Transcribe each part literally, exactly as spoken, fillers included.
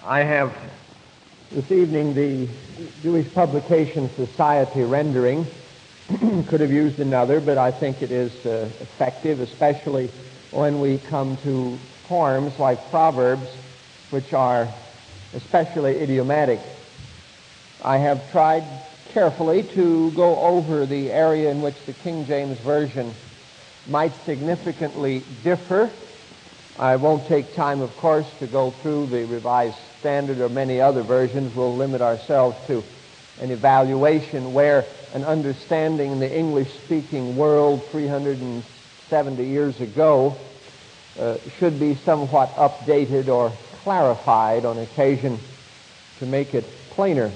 I have this evening the Jewish Publication Society rendering. Could have used another, but I think it is uh, effective, especially when we come to forms like Proverbs, which are especially idiomatic. I have tried carefully to go over the area in which the King James Version might significantly differ. I won't take time, of course, to go through the Revised Standard or many other versions. We'll limit ourselves to an evaluation where an understanding in the English-speaking world three hundred seventy years ago uh, should be somewhat updated or clarified on occasion to make it plainer.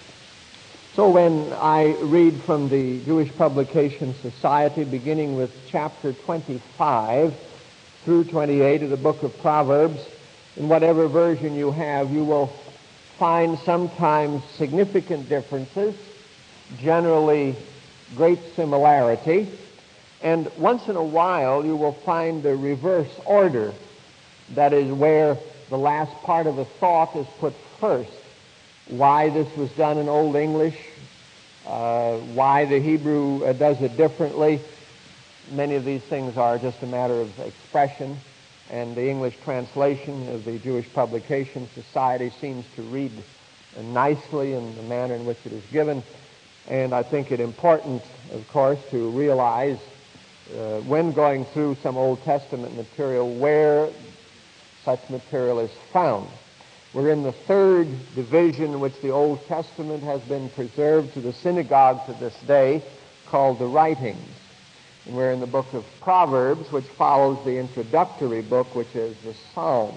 So when I read from the Jewish Publication Society, beginning with chapter twenty-five through twenty-eight of the book of Proverbs, in whatever version you have, you will find sometimes significant differences, generally great similarity, and once in a while you will find the reverse order. That is where the last part of a thought is put first. Why this was done in Old English, uh, why the Hebrew uh, does it differently. Many of these things are just a matter of expression, and the English translation of the Jewish Publication Society seems to read nicely in the manner in which it is given. And I think it important, of course, to realize uh, when going through some Old Testament material where such material is found. We're in the third division in which the Old Testament has been preserved to the synagogue to this day, called the Writings. And we're in the book of Proverbs, which follows the introductory book, which is the Psalms.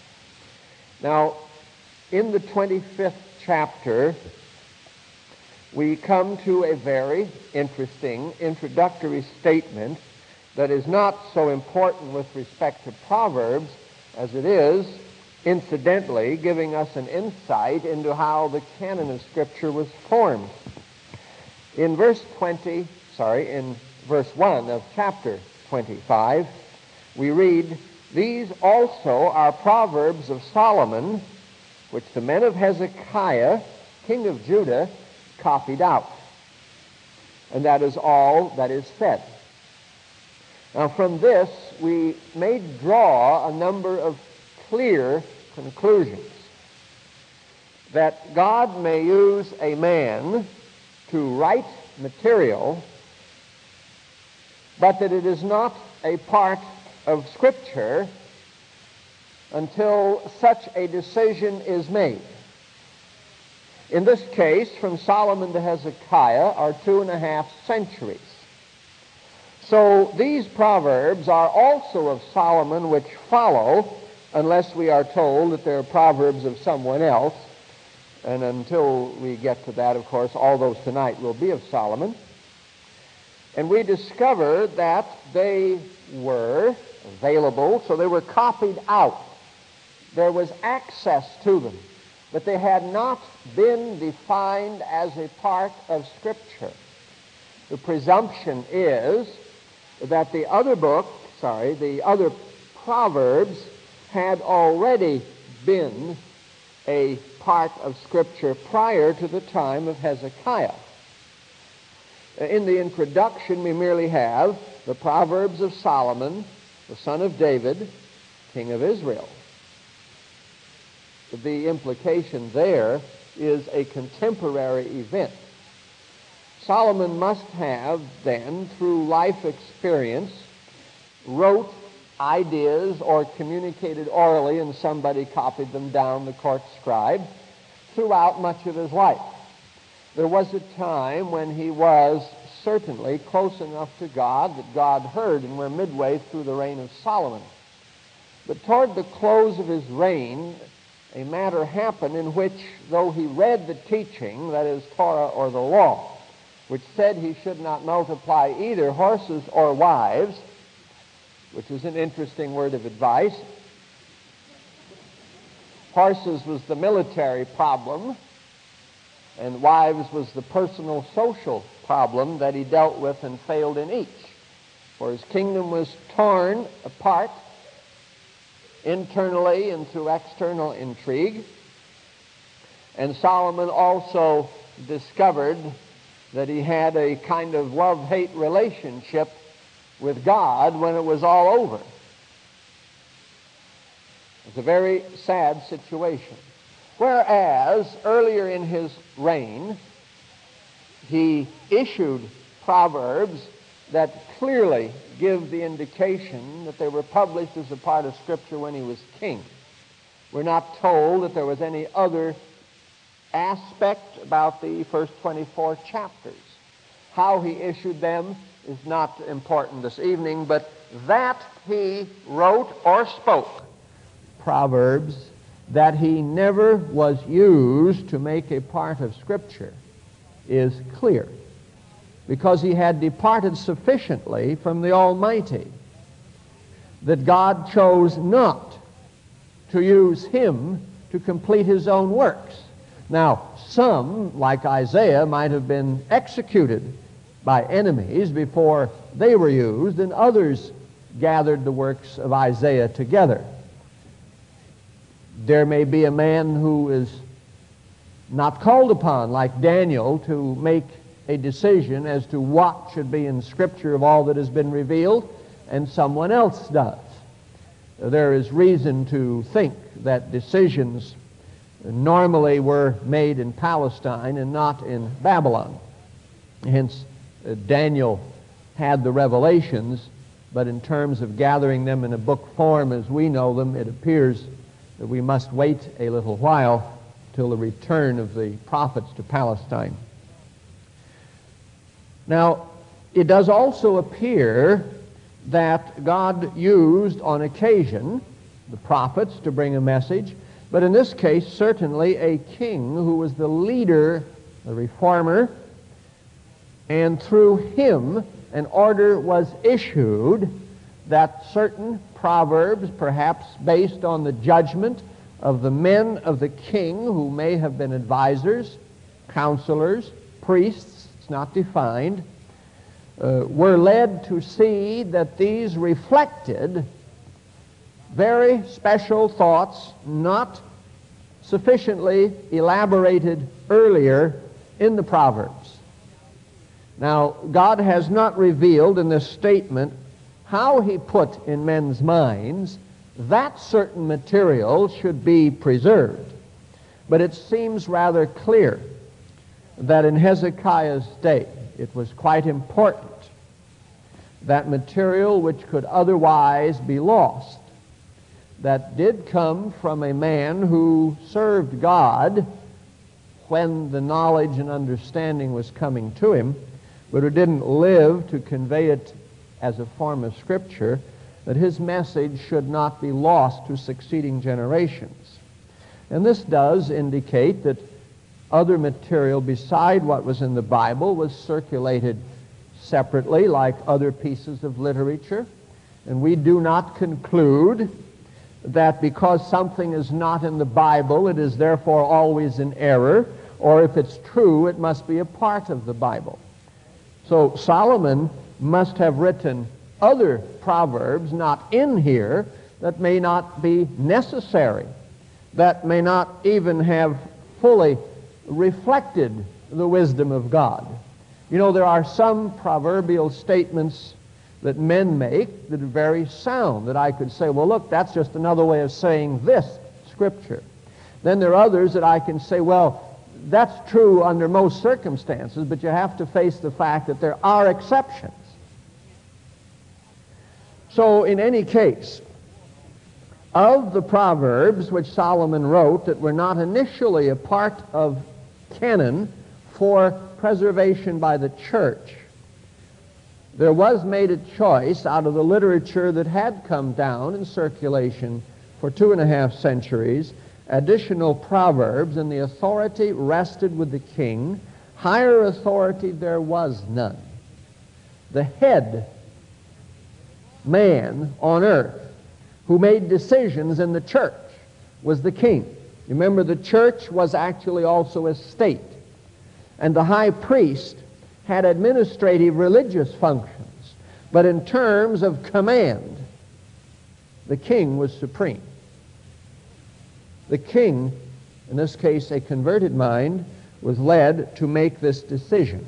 Now, in the twenty-fifth chapter, we come to a very interesting introductory statement that is not so important with respect to Proverbs as it is, incidentally, giving us an insight into how the canon of Scripture was formed. In verse twenty, sorry, in verse one of chapter twenty-five, we read, "These also are proverbs of Solomon, which the men of Hezekiah, king of Judah, copied out." And that is all that is said. Now from this, we may draw a number of clear conclusions. That God may use a man to write material, but that it is not a part of Scripture until such a decision is made. In this case, from Solomon to Hezekiah are two and a half centuries. So these proverbs are also of Solomon, which follow, unless we are told that they're proverbs of someone else. And until we get to that, of course, all those tonight will be of Solomon. And we discover that they were available, so they were copied out. There was access to them, but they had not been defined as a part of Scripture. The presumption is that the other book, sorry, the other Proverbs had already been a part of Scripture prior to the time of Hezekiah. In the introduction, we merely have the Proverbs of Solomon, the son of David, king of Israel. The implication there is a contemporary event. Solomon must have then, through life experience, wrote ideas or communicated orally, and somebody copied them down, the court scribe, throughout much of his life. There was a time when he was certainly close enough to God that God heard, and we're midway through the reign of Solomon. But toward the close of his reign, a matter happened in which, though he read the teaching, that is, Torah or the law, which said he should not multiply either horses or wives, which is an interesting word of advice. Horses was the military problem, and wives was the personal social problem that he dealt with and failed in each. For his kingdom was torn apart internally and through external intrigue, And Solomon also discovered that he had a kind of love-hate relationship with God when it was all over. It's a very sad situation. Whereas earlier in his reign, he issued proverbs that clearly give the indication that they were published as a part of Scripture when he was king. We're not told that there was any other aspect about the first twenty-four chapters. How he issued them is not important this evening, but that he wrote or spoke proverbs that he never was used to make a part of Scripture is clear, because he had departed sufficiently from the Almighty that God chose not to use him to complete his own works. Now, some, like Isaiah, might have been executed by enemies before they were used, and others gathered the works of Isaiah together. There may be a man who is not called upon, like Daniel, to make a decision as to what should be in Scripture of all that has been revealed, and someone else does. There is reason to think that decisions normally were made in Palestine and not in Babylon. Hence, uh, Daniel had the revelations, but in terms of gathering them in a book form as we know them, it appears that we must wait a little while till the return of the prophets to Palestine. Now, it does also appear that God used on occasion the prophets to bring a message, but in this case, certainly a king who was the leader, the reformer, and through him an order was issued that certain proverbs, perhaps based on the judgment of the men of the king who may have been advisors, counselors, priests, it's not defined, uh, were led to see that these reflected very special thoughts not sufficiently elaborated earlier in the Proverbs. Now, God has not revealed in this statement how he put in men's minds that certain material should be preserved. But it seems rather clear that in Hezekiah's day it was quite important that material which could otherwise be lost, that did come from a man who served God when the knowledge and understanding was coming to him, but who didn't live to convey it as a form of Scripture, that his message should not be lost to succeeding generations. And this does indicate that other material beside what was in the Bible was circulated separately, like other pieces of literature. And we do not conclude that because something is not in the Bible, it is therefore always in error, or if it's true, it must be a part of the Bible. So Solomon must have written other proverbs not in here that may not be necessary, that may not even have fully reflected the wisdom of God. You know, there are some proverbial statements that men make that are very sound, that I could say, well, look, that's just another way of saying this Scripture. Then there are others that I can say, well, that's true under most circumstances, but you have to face the fact that there are exceptions. So in any case, of the Proverbs which Solomon wrote that were not initially a part of canon for preservation by the church, there was made a choice out of the literature that had come down in circulation for two and a half centuries, additional proverbs, and the authority rested with the king. Higher authority there was none. The head man on earth who made decisions in the church was the king. Remember, the church was actually also a state, and the high priest had administrative religious functions, but in terms of command, the king was supreme. The king in this case a converted mind, was led to make this decision.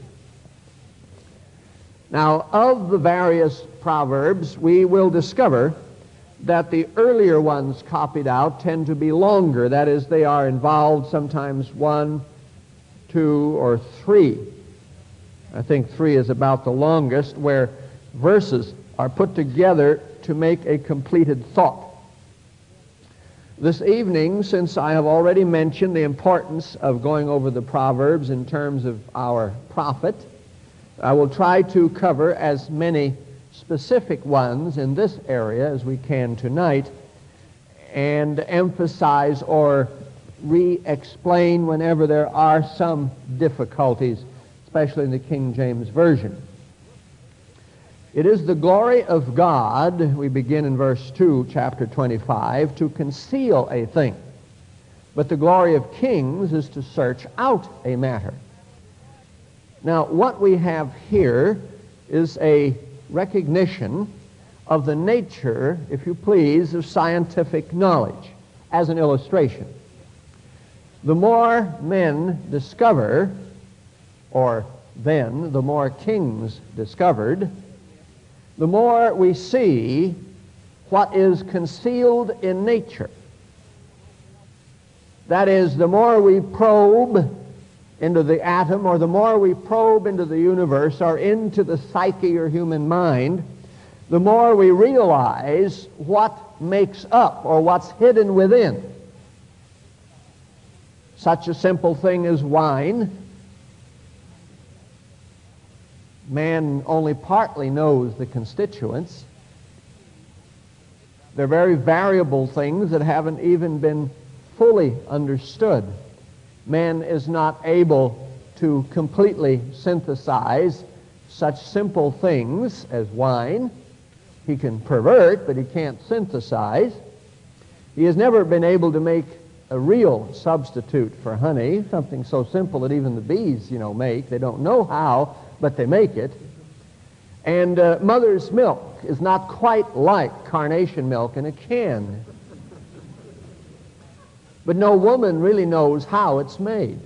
Now, of the various Proverbs, we will discover that the earlier ones copied out tend to be longer. That is, they are involved sometimes one, two, or three. I think three is about the longest, where verses are put together to make a completed thought. This evening, since I have already mentioned the importance of going over the Proverbs in terms of our prophet, I will try to cover as many specific ones in this area as we can tonight, and emphasize or re-explain whenever there are some difficulties, especially in the King James Version. It is the glory of God, we begin in verse two, chapter twenty-five, to conceal a thing. But the glory of kings is to search out a matter. Now, what we have here is a recognition of the nature, if you please, of scientific knowledge as an illustration. The more men discover, or then the more kings discovered, the more we see what is concealed in nature. That is, the more we probe into the atom, or the more we probe into the universe, or into the psyche or human mind, the more we realize what makes up, or what's hidden within. Such a simple thing as wine. Man only partly knows the constituents. They're very variable things that haven't even been fully understood. Man is not able to completely synthesize such simple things as wine. He can pervert, but he can't synthesize. He has never been able to make a real substitute for honey, something so simple that even the bees, you know, make. They don't know how, but they make it. And uh, mother's milk is not quite like carnation milk in a can. But no woman really knows how it's made.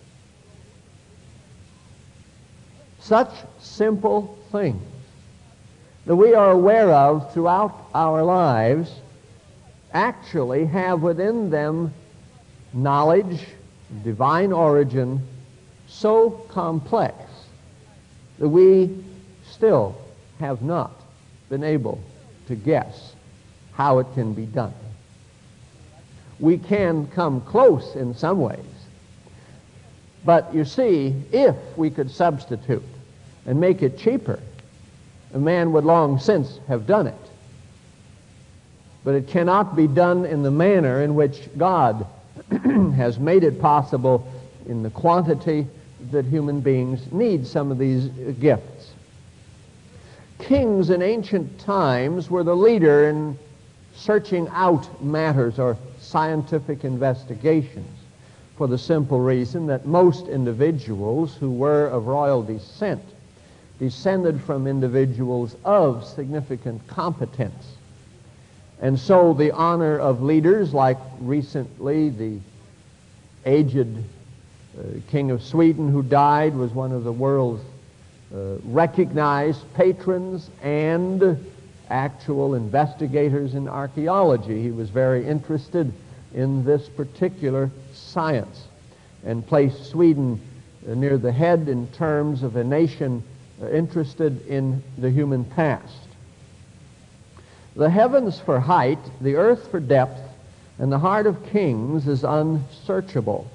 Such simple things that we are aware of throughout our lives actually have within them knowledge, divine origin, so complex that we still have not been able to guess how it can be done. We can come close in some ways, but you see, if we could substitute and make it cheaper, a man would long since have done it. But it cannot be done in the manner in which God has made it possible in the quantity that human beings need some of these gifts. Kings in ancient times were the leader in searching out matters or scientific investigations, for the simple reason that most individuals who were of royal descent descended from individuals of significant competence. And so the honor of leaders, like recently the aged uh, King of Sweden who died, was one of the world's uh, recognized patrons and actual investigators in archaeology. He was very interested in this particular science and placed Sweden uh, near the head in terms of a nation uh, interested in the human past. The heavens for height, the earth for depth, and the heart of kings is unsearchable.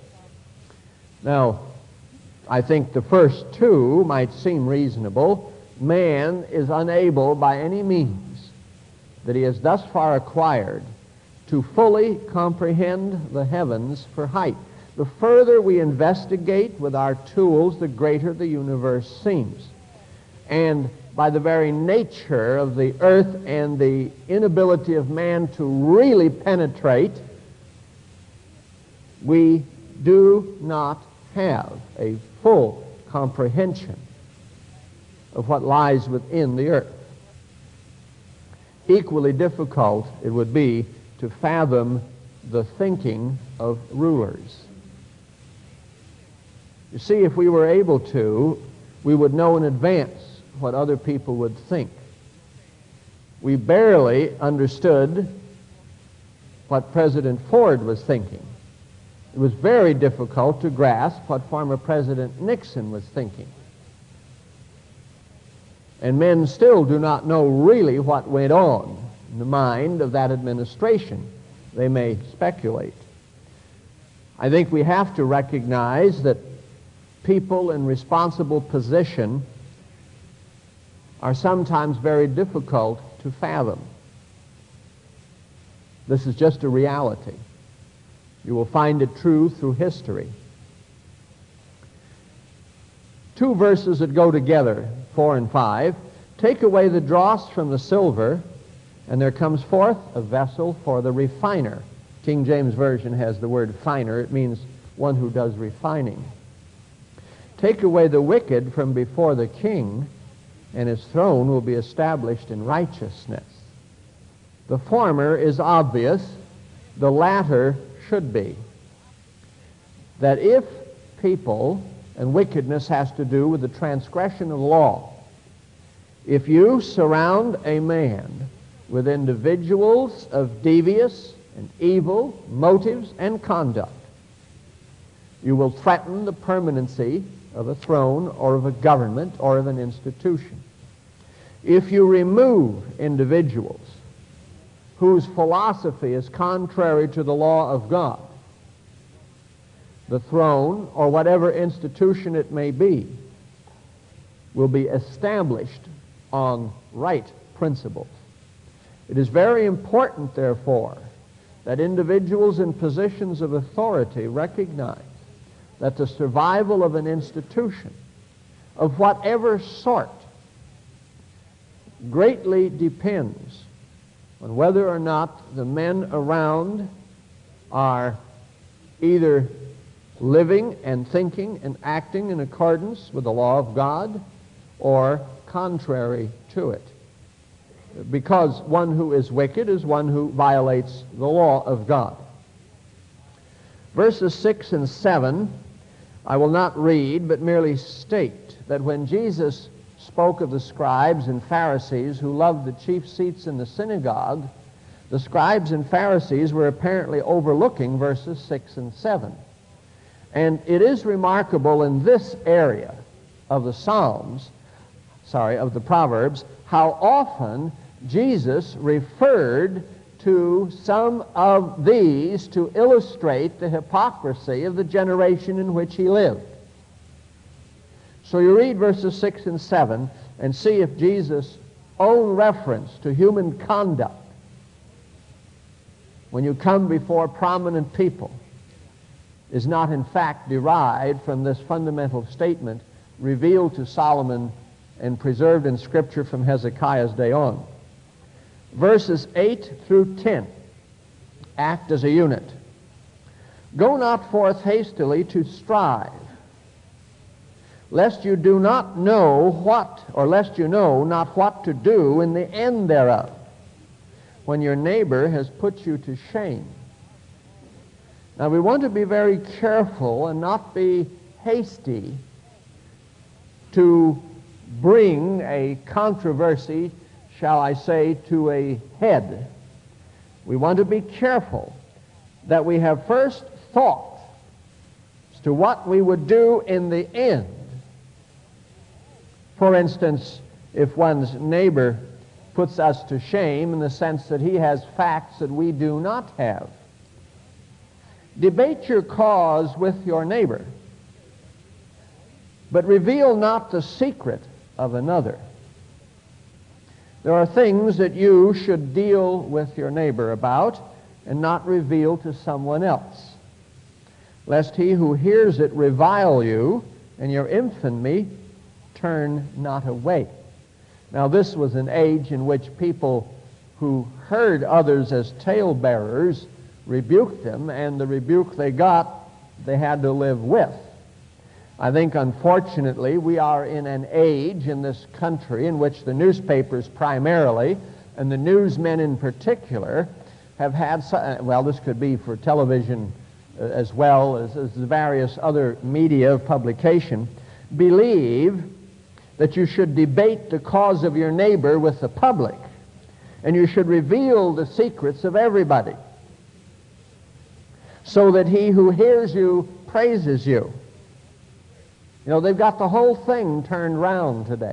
Now, I think the first two might seem reasonable. Man is unable by any means that he has thus far acquired to fully comprehend the heavens for height. The further we investigate with our tools, the greater the universe seems. And by the very nature of the earth and the inability of man to really penetrate, we do not have a full comprehension of what lies within the earth. Equally difficult it would be to fathom the thinking of rulers. You see, if we were able to, we would know in advance what other people would think. We barely understood what President Ford was thinking. It was very difficult to grasp what former President Nixon was thinking. And men still do not know really what went on in the mind of that administration. They may speculate. I think we have to recognize that people in responsible position are sometimes very difficult to fathom. This is just a reality. You will find it true through history. Two verses that go together, four and five. Take away the dross from the silver, and there comes forth a vessel for the refiner. King James Version has the word finer. It means one who does refining. Take away the wicked from before the king, and his throne will be established in righteousness. The former is obvious, the latter should be. That if people, and wickedness has to do with the transgression of law, if you surround a man with individuals of devious and evil motives and conduct, you will threaten the permanency of a throne or of a government or of an institution. If you remove individuals whose philosophy is contrary to the law of God, the throne or whatever institution it may be will be established on right principles. It is very important, therefore, that individuals in positions of authority recognize that the survival of an institution of whatever sort greatly depends on whether or not the men around are either living and thinking and acting in accordance with the law of God or contrary to it. Because one who is wicked is one who violates the law of God. Verses six and seven I will not read, but merely state that when Jesus spoke of the scribes and Pharisees who loved the chief seats in the synagogue, the scribes and Pharisees were apparently overlooking verses six and seven. And it is remarkable in this area of the Psalms, sorry, of the Proverbs, how often Jesus referred to some of these to illustrate the hypocrisy of the generation in which he lived. So you read verses six and seven and see if Jesus' own reference to human conduct when you come before prominent people is not in fact derived from this fundamental statement revealed to Solomon and preserved in Scripture from Hezekiah's day on. Verses eight through ten act as a unit. Go not forth hastily to strive, lest you do not know what, or lest you know not what to do in the end thereof, when your neighbor has put you to shame. Now we want to be very careful and not be hasty to bring a controversy, shall I say, to a head. We want to be careful that we have first thought as to what we would do in the end. For instance, if one's neighbor puts us to shame in the sense that he has facts that we do not have, debate your cause with your neighbor, but reveal not the secret of another. There are things that you should deal with your neighbor about and not reveal to someone else, lest he who hears it revile you and your infamy turn not away. Now this was an age in which people who heard others as talebearers rebuked them, and the rebuke they got they had to live with. I think, unfortunately, we are in an age in this country in which the newspapers primarily, and the newsmen in particular, have had, well, this could be for television uh, as well as, as the various other media of publication, believe that you should debate the cause of your neighbor with the public, and you should reveal the secrets of everybody, so that he who hears you praises you. You know, they've got the whole thing turned round today.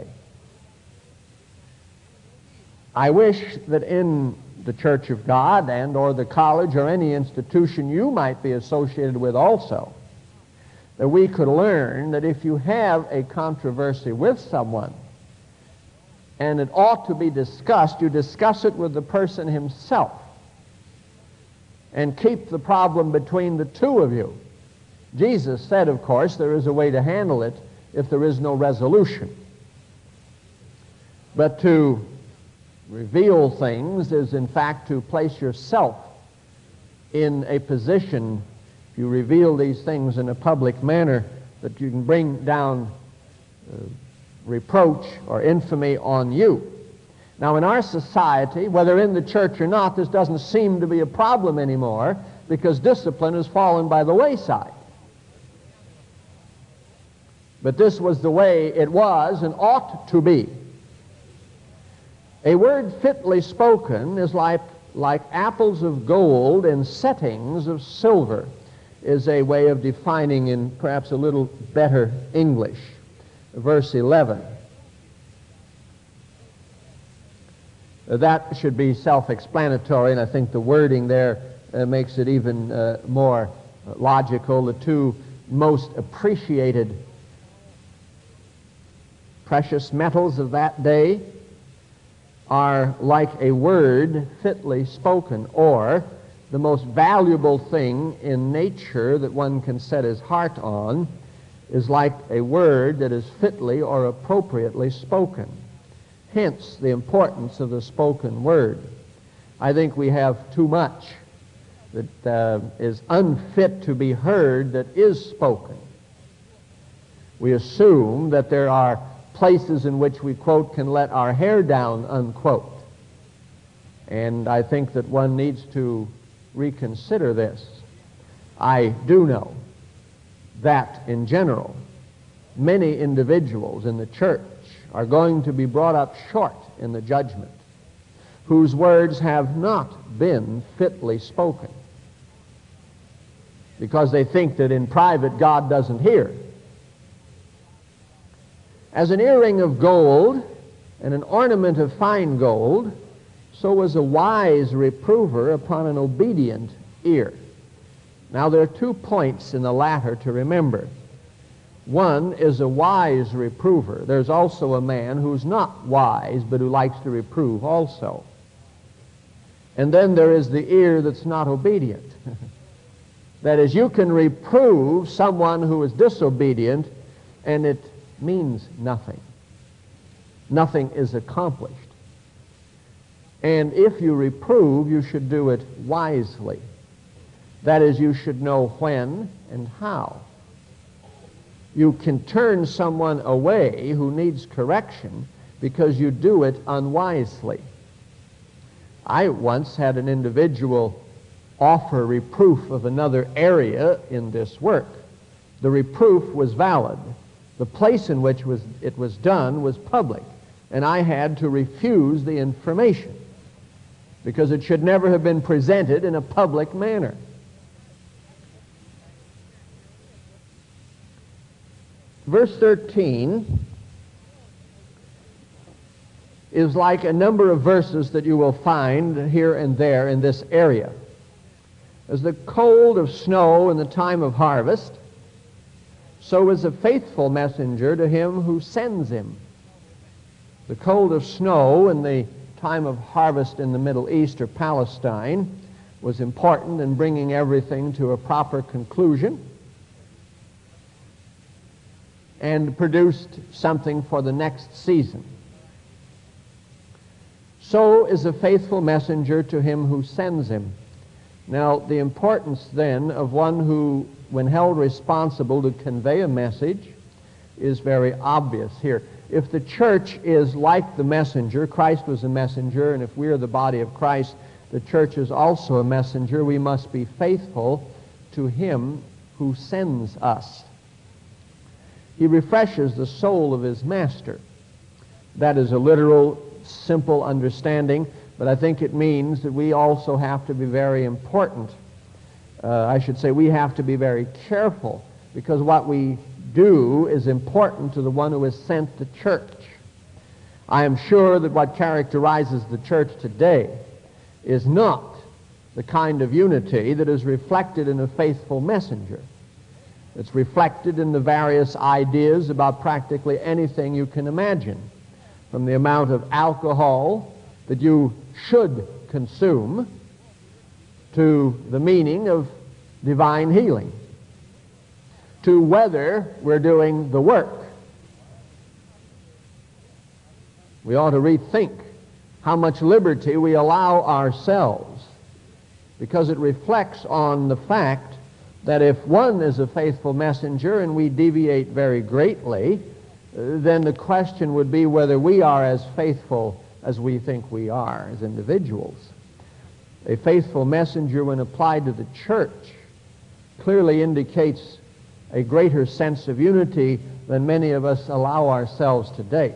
I wish that in the Church of God and or the college or any institution you might be associated with also, that we could learn that if you have a controversy with someone and it ought to be discussed, you discuss it with the person himself and keep the problem between the two of you. Jesus said, of course, there is a way to handle it if there is no resolution. But to reveal things is, in fact, to place yourself in a position, if you reveal these things in a public manner, that you can bring down uh, reproach or infamy on you. Now, in our society, whether in the church or not, this doesn't seem to be a problem anymore because discipline has fallen by the wayside. But this was the way it was and ought to be. A word fitly spoken is like, like apples of gold in settings of silver, is a way of defining in perhaps a little better English. Verse eleven. That should be self-explanatory, and I think the wording there uh, makes it even uh, more logical. The two most appreciated precious metals of that day are like a word fitly spoken, or the most valuable thing in nature that one can set his heart on is like a word that is fitly or appropriately spoken. Hence the importance of the spoken word. I think we have too much that uh, is unfit to be heard that is spoken. We assume that there are places in which we, quote, can let our hair down, unquote. And I think that one needs to reconsider this. I do know that, in general, many individuals in the church are going to be brought up short in the judgment, whose words have not been fitly spoken, because they think that in private God doesn't hear. As an earring of gold and an ornament of fine gold, so was a wise reprover upon an obedient ear. Now there are two points in the latter to remember. One is a wise reprover. There's also a man who's not wise, but who likes to reprove also. And then there is the ear that's not obedient. That is, you can reprove someone who is disobedient, and it means nothing. Nothing is accomplished. And if you reprove, you should do it wisely. That is, you should know when and how. You can turn someone away who needs correction because you do it unwisely. I once had an individual offer reproof of another area in this work. The reproof was valid. The place in which was, it was done was public, and I had to refuse the information because it should never have been presented in a public manner. Verse thirteen is like a number of verses that you will find here and there in this area. As the cold of snow in the time of harvest, so is a faithful messenger to him who sends him. The cold of snow in the time of harvest in the Middle East or Palestine was important in bringing everything to a proper conclusion and produced something for the next season. So is a faithful messenger to him who sends him. Now, the importance then of one who, when held responsible to convey a message, is very obvious here. If the church is like the messenger, Christ was a messenger, and if we are the body of Christ, the church is also a messenger, we must be faithful to him who sends us. He refreshes the soul of his master. That is a literal, simple understanding, but I think it means that we also have to be very important. Uh, I should say we have to be very careful, because what we do is important to the one who has sent the church. I am sure that what characterizes the church today is not the kind of unity that is reflected in a faithful messenger. It's reflected in the various ideas about practically anything you can imagine, from the amount of alcohol that you should consume to the meaning of divine healing, to whether we're doing the work. We ought to rethink how much liberty we allow ourselves, because it reflects on the fact that if one is a faithful messenger and we deviate very greatly, then the question would be whether we are as faithful as we think we are as individuals. A faithful messenger, when applied to the church, clearly indicates a greater sense of unity than many of us allow ourselves today.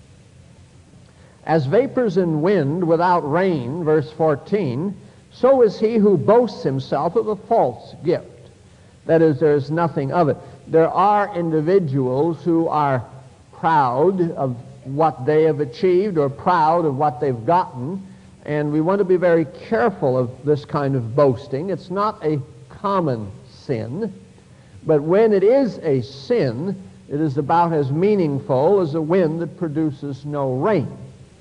As vapors and wind without rain, verse fourteen, so is he who boasts himself of a false gift. That is, there is nothing of it. There are individuals who are proud of what they have achieved or proud of what they've gotten, and we want to be very careful of this kind of boasting. It's not a common sin, but when it is a sin, it is about as meaningful as a wind that produces no rain.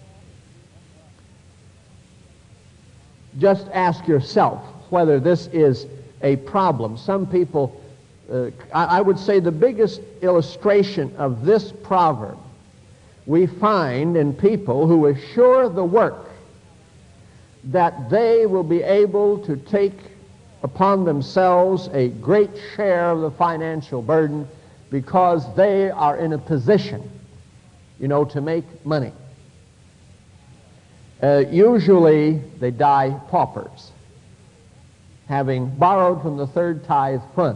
Just ask yourself whether this is a problem. Some people, uh, I, I would say the biggest illustration of this proverb we find in people who assure the work that they will be able to take upon themselves a great share of the financial burden because they are in a position, you know, to make money. Uh, usually they die paupers, having borrowed from the third tithe fund.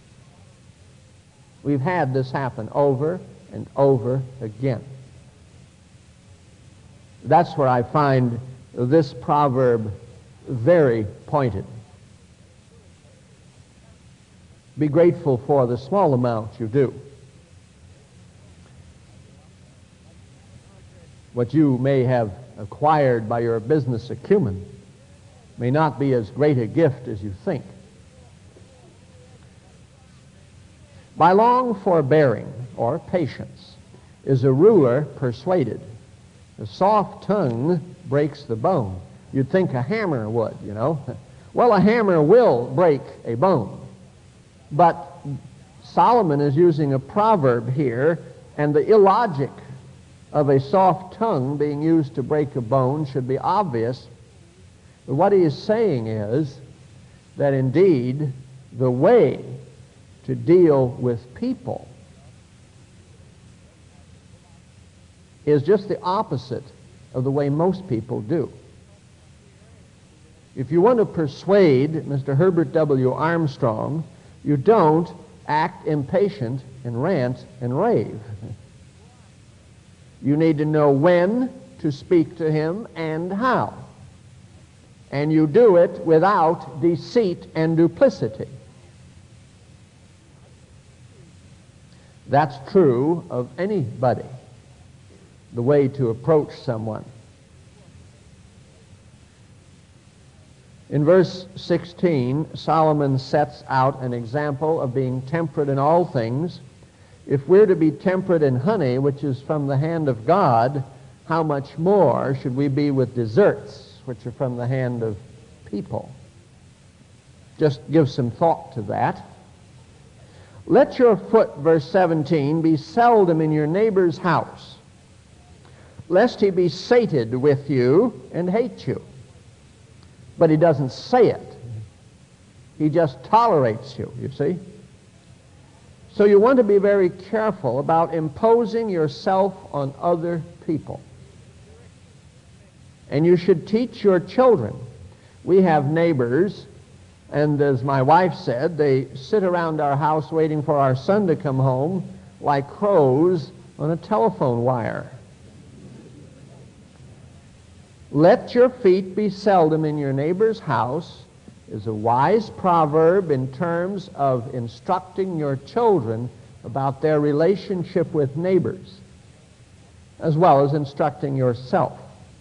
We've had this happen over and over again. That's where I find this proverb very pointed. Be grateful for the small amount you do. What you may have acquired by your business acumen may not be as great a gift as you think. By long forbearing or patience is a ruler persuaded. A soft tongue breaks the bone. You'd think a hammer would, you know. Well, a hammer will break a bone. But Solomon is using a proverb here, and the illogic of a soft tongue being used to break a bone should be obvious. But what he is saying is that indeed the way to deal with people is just the opposite of the way most people do. If you want to persuade Mister Herbert W. Armstrong, you don't act impatient and rant and rave. You need to know when to speak to him and how. And you do it without deceit and duplicity. That's true of anybody, the way to approach someone. In verse sixteen, Solomon sets out an example of being temperate in all things. If we're to be temperate in honey, which is from the hand of God, how much more should we be with desserts, which are from the hand of people? Just give some thought to that. Let your foot, verse seventeen, be seldom in your neighbor's house, lest he be sated with you and hate you. But he doesn't say it. He just tolerates you, you see. So you want to be very careful about imposing yourself on other people. And you should teach your children. We have neighbors And as my wife said, they sit around our house waiting for our son to come home like crows on a telephone wire. Let your feet be seldom in your neighbor's house is a wise proverb in terms of instructing your children about their relationship with neighbors, as well as instructing yourself.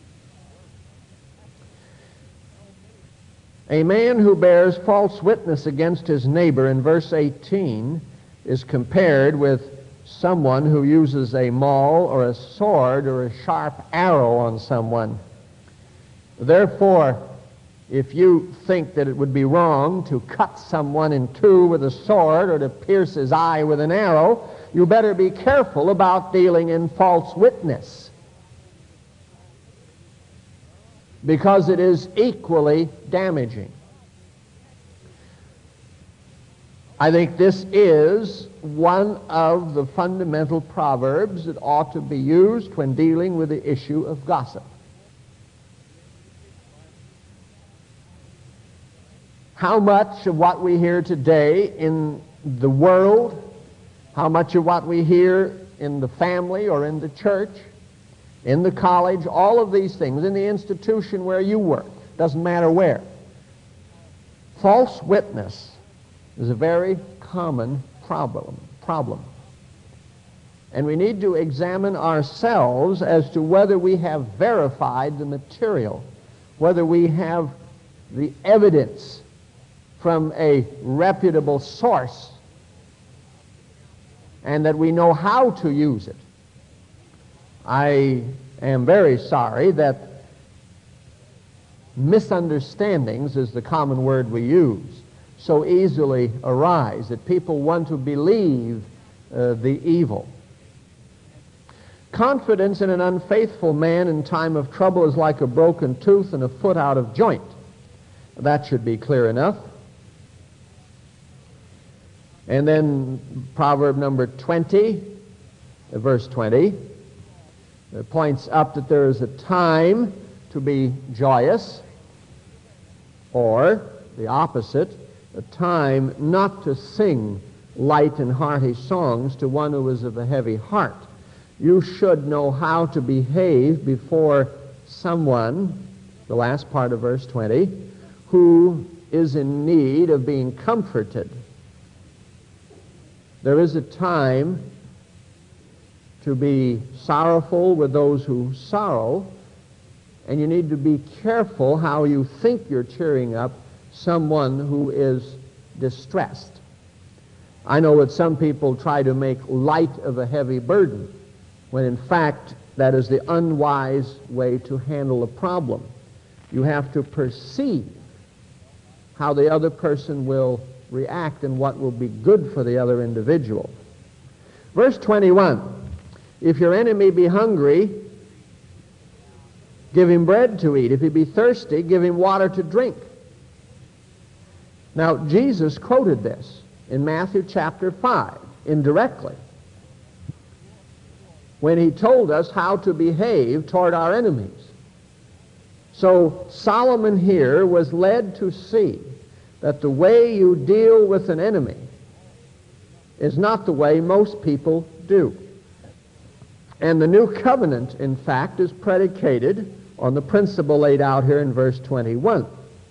A man who bears false witness against his neighbor in verse eighteen is compared with someone who uses a maul or a sword or a sharp arrow on someone. Therefore, if you think that it would be wrong to cut someone in two with a sword or to pierce his eye with an arrow, you better be careful about dealing in false witness, because it is equally damaging. I think this is one of the fundamental proverbs that ought to be used when dealing with the issue of gossip. How much of what we hear today in the world, how much of what we hear in the family or in the church, in the college, all of these things, in the institution where you work, doesn't matter where. False witness is a very common problem. problem. And we need to examine ourselves as to whether we have verified the material, whether we have the evidence from a reputable source, and that we know how to use it. I am very sorry that misunderstandings is the common word we use, so easily arise that people want to believe uh, the evil. Confidence in an unfaithful man in time of trouble is like a broken tooth and a foot out of joint. That should be clear enough. And then proverb number twenty, verse twenty, it points up that there is a time to be joyous, or the opposite, a time not to sing light and hearty songs to one who is of a heavy heart. You should know how to behave before someone, the last part of verse twenty, who is in need of being comforted. There is a time to be sorrowful with those who sorrow, and you need to be careful how you think you're cheering up someone who is distressed. I know that some people try to make light of a heavy burden, when in fact that is the unwise way to handle a problem. You have to perceive how the other person will react and what will be good for the other individual. Verse twenty-one, if your enemy be hungry, give him bread to eat. If he be thirsty, give him water to drink. Now, Jesus quoted this in Matthew chapter five, indirectly, when he told us how to behave toward our enemies. So Solomon here was led to see that the way you deal with an enemy is not the way most people do. And the new covenant, in fact, is predicated on the principle laid out here in verse twenty-one.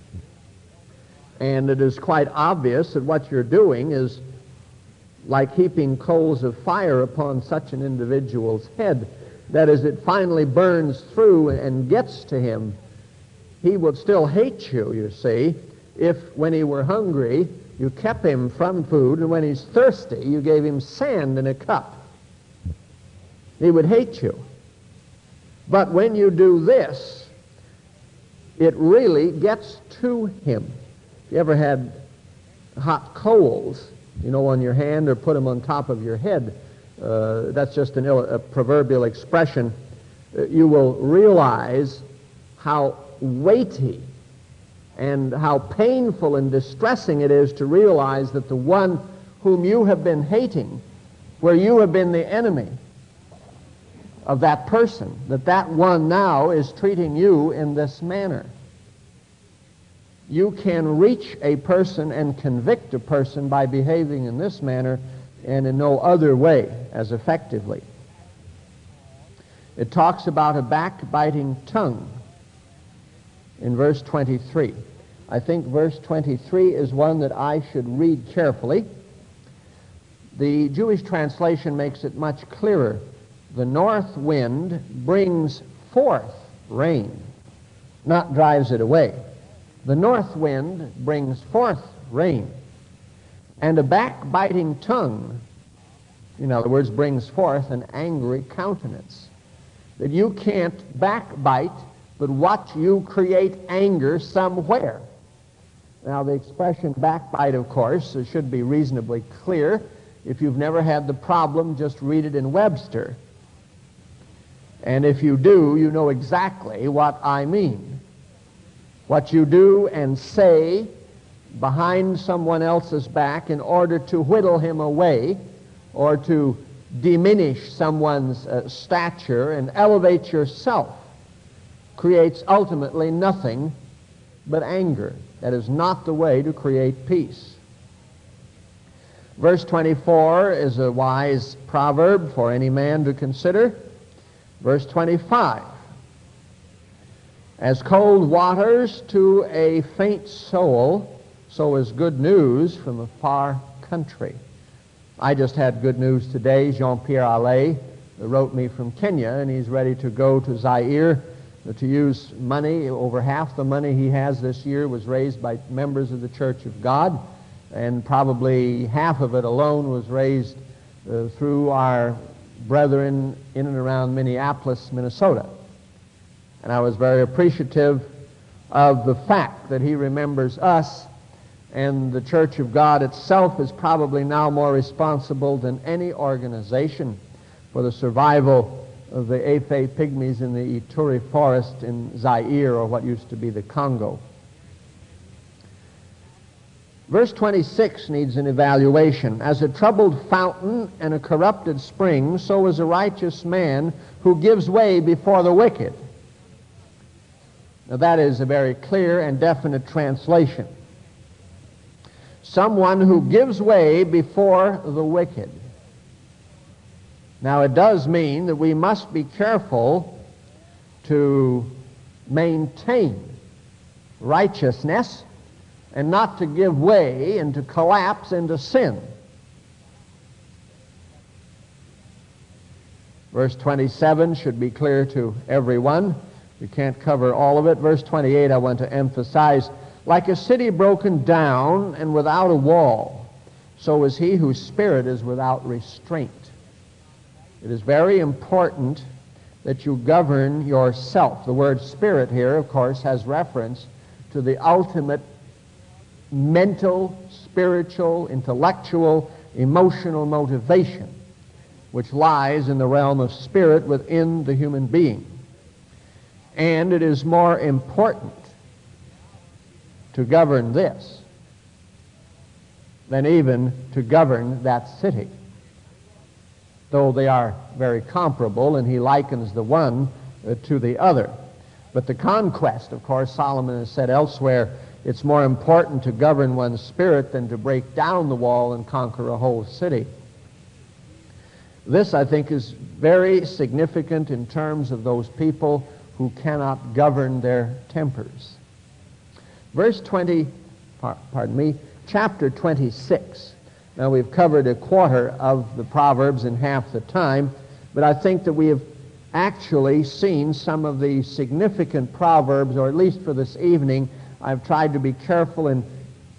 And it is quite obvious that what you're doing is like heaping coals of fire upon such an individual's head, that as it finally burns through and gets to him, he will still hate you, you see, if when he were hungry, you kept him from food, and when he's thirsty, you gave him sand in a cup. He would hate you. But when you do this, it really gets to him. If you ever had hot coals, you know, on your hand or put them on top of your head, uh, that's just an Ill, a proverbial expression, uh, you will realize how weighty and how painful and distressing it is to realize that the one whom you have been hating, where you have been the enemy of that person, that that one now is treating you in this manner. you can reach a person and convict a person by behaving in this manner and in no other way as effectively. It talks about a backbiting tongue in verse twenty-three. I think verse twenty-three is one that I should read carefully. The Jewish translation makes it much clearer. The north wind brings forth rain, not drives it away. The north wind brings forth rain, and a backbiting tongue, in other words, brings forth an angry countenance. That you can't backbite, but watch you create anger somewhere. Now, the expression backbite, of course, should be reasonably clear. If you've never had the problem, just read it in Webster. And if you do, you know exactly what I mean. What you do and say behind someone else's back in order to whittle him away or to diminish someone's uh, stature and elevate yourself creates ultimately nothing but anger. That is not the way to create peace. Verse twenty-four is a wise proverb for any man to consider. Verse twenty-five, as cold waters to a faint soul, so is good news from a far country. I just had good news today. Jean-Pierre Allais wrote me from Kenya, and he's ready to go to Zaire to use money. Over half the money he has this year was raised by members of the Church of God, and probably half of it alone was raised uh, through our brethren in and around Minneapolis, Minnesota. And I was very appreciative of the fact that he remembers us, and the Church of God itself is probably now more responsible than any organization for the survival of the Efe Pygmies in the Ituri forest in Zaire, or what used to be the Congo. Verse twenty-six needs an evaluation. As a troubled fountain and a corrupted spring, so is a righteous man who gives way before the wicked. Now that is a very clear and definite translation. Someone who gives way before the wicked. Now it does mean that we must be careful to maintain righteousness and not to give way and to collapse into sin. Verse twenty-seven should be clear to everyone. We can't cover all of it. Verse twenty-eight I want to emphasize. Like a city broken down and without a wall, so is he whose spirit is without restraint. It is very important that you govern yourself. The word spirit here, of course, has reference to the ultimate mental, spiritual, intellectual, emotional motivation, which lies in the realm of spirit within the human being. And it is more important to govern this than even to govern that city, though they are very comparable, and he likens the one uh, to the other. But the conquest, of course, Solomon has said elsewhere, it's more important to govern one's spirit than to break down the wall and conquer a whole city. This, I think, is very significant in terms of those people who cannot govern their tempers. Verse twenty, pardon me, chapter twenty-six. Now, we've covered a quarter of the Proverbs in half the time, but I think that we have actually seen some of the significant Proverbs, or at least for this evening, I've tried to be careful in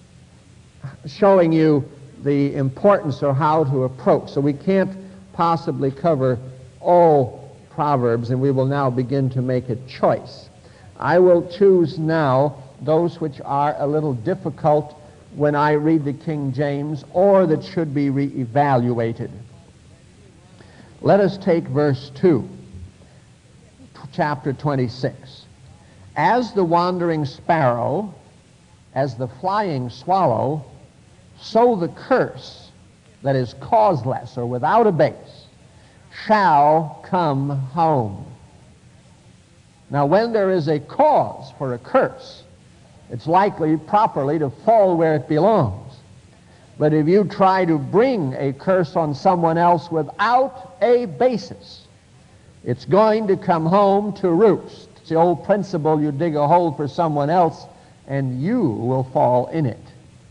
showing you the importance of how to approach. So we can't possibly cover all Proverbs, and we will now begin to make a choice. I will choose now those which are a little difficult when I read the King James, or that should be re-evaluated. Let us take verse two, chapter twenty-six. As the wandering sparrow, as the flying swallow, so the curse that is causeless or without a base shall come home. Now, when there is a cause for a curse, it's likely properly to fall where it belongs. But if you try to bring a curse on someone else without a basis, it's going to come home to roost. It's the old principle, you dig a hole for someone else and you will fall in it.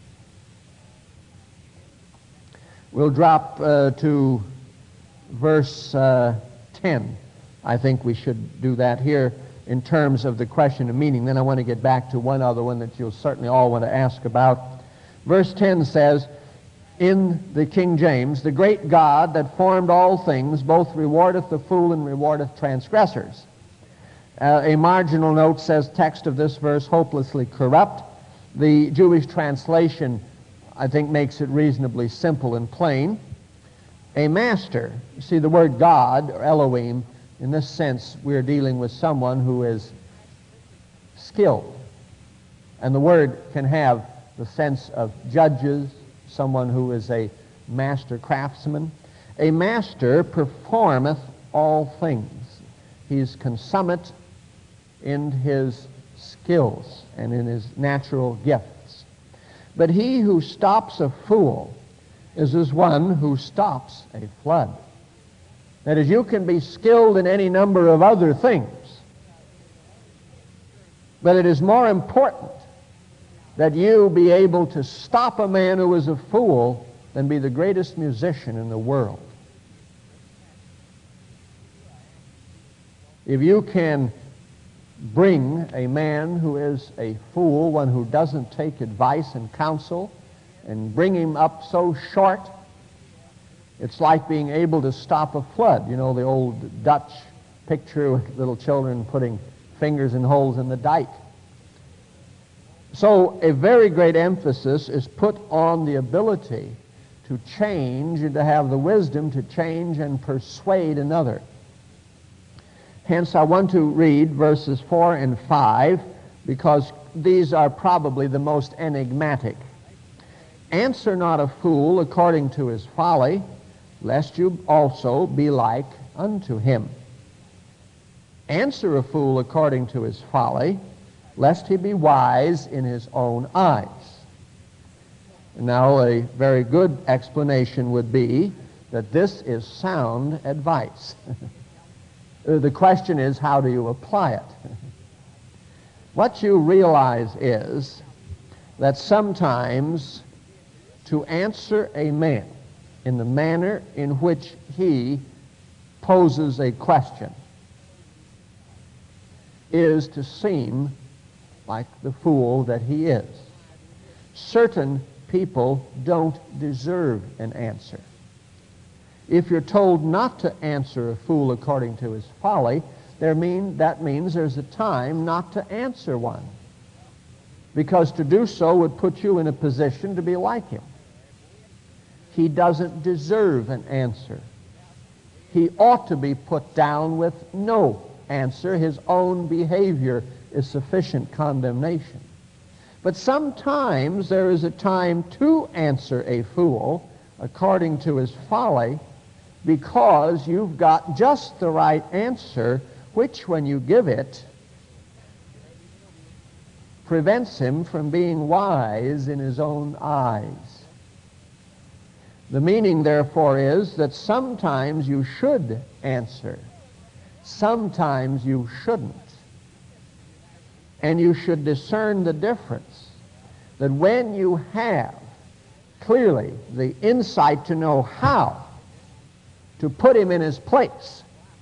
We'll drop uh, to verse uh, ten. I think we should do that here in terms of the question of meaning. Then I want to get back to one other one that you'll certainly all want to ask about. Verse ten says, in the King James, the great God that formed all things both rewardeth the fool and rewardeth transgressors. Uh, a marginal note says, text of this verse hopelessly corrupt. The Jewish translation, I think, makes it reasonably simple and plain. A master. You see, the word God, or Elohim, in this sense, we're dealing with someone who is skilled. And the word can have the sense of judges, someone who is a master craftsman. A master performeth all things. He's consummate in his skills and in his natural gifts. But he who stops a fool is as one who stops a flood. That is, you can be skilled in any number of other things, but it is more important that you be able to stop a man who is a fool than be the greatest musician in the world. If you can bring a man who is a fool, one who doesn't take advice and counsel, and bring him up so short, it's like being able to stop a flood. You know, the old Dutch picture with little children putting fingers in holes in the dike. So a very great emphasis is put on the ability to change and to have the wisdom to change and persuade another. Hence, I want to read verses four and five because these are probably the most enigmatic. Answer not a fool according to his folly, lest you also be like unto him. Answer a fool according to his folly, lest he be wise in his own eyes. Now, a very good explanation would be that this is sound advice. The question is, how do you apply it? What you realize is that sometimes to answer a man in the manner in which he poses a question is to seem like the fool that he is. Certain people don't deserve an answer. If you're told not to answer a fool according to his folly, there mean, that means there's a time not to answer one. Because to do so would put you in a position to be like him. He doesn't deserve an answer. He ought to be put down with no answer. His own behavior is sufficient condemnation. But sometimes there is a time to answer a fool according to his folly, because you've got just the right answer, which when you give it prevents him from being wise in his own eyes. The meaning, therefore, is that sometimes you should answer, sometimes you shouldn't. And you should discern the difference, that when you have clearly the insight to know how to put him in his place,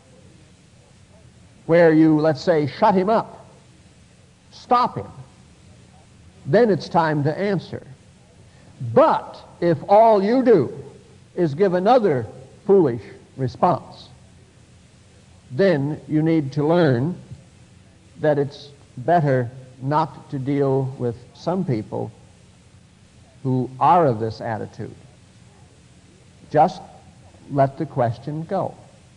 where you, let's say, shut him up, stop him, then it's time to answer. But if all you do is give another foolish response, then you need to learn that it's better not to deal with some people who are of this attitude. Just let the question go.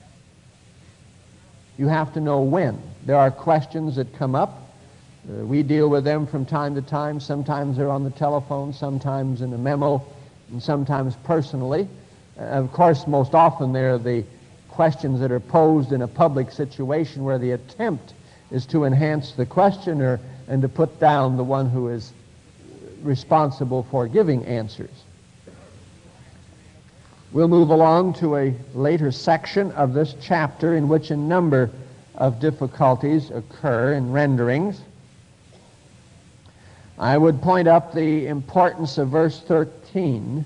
You have to know when. There are questions that come up. Uh, we deal with them from time to time. Sometimes they're on the telephone, sometimes in a memo, and sometimes personally. Uh, of course, most often they're the questions that are posed in a public situation where the attempt is to enhance the questioner and to put down the one who is responsible for giving answers. We'll move along to a later section of this chapter in which a number of difficulties occur in renderings. I would point up the importance of verse thirteen.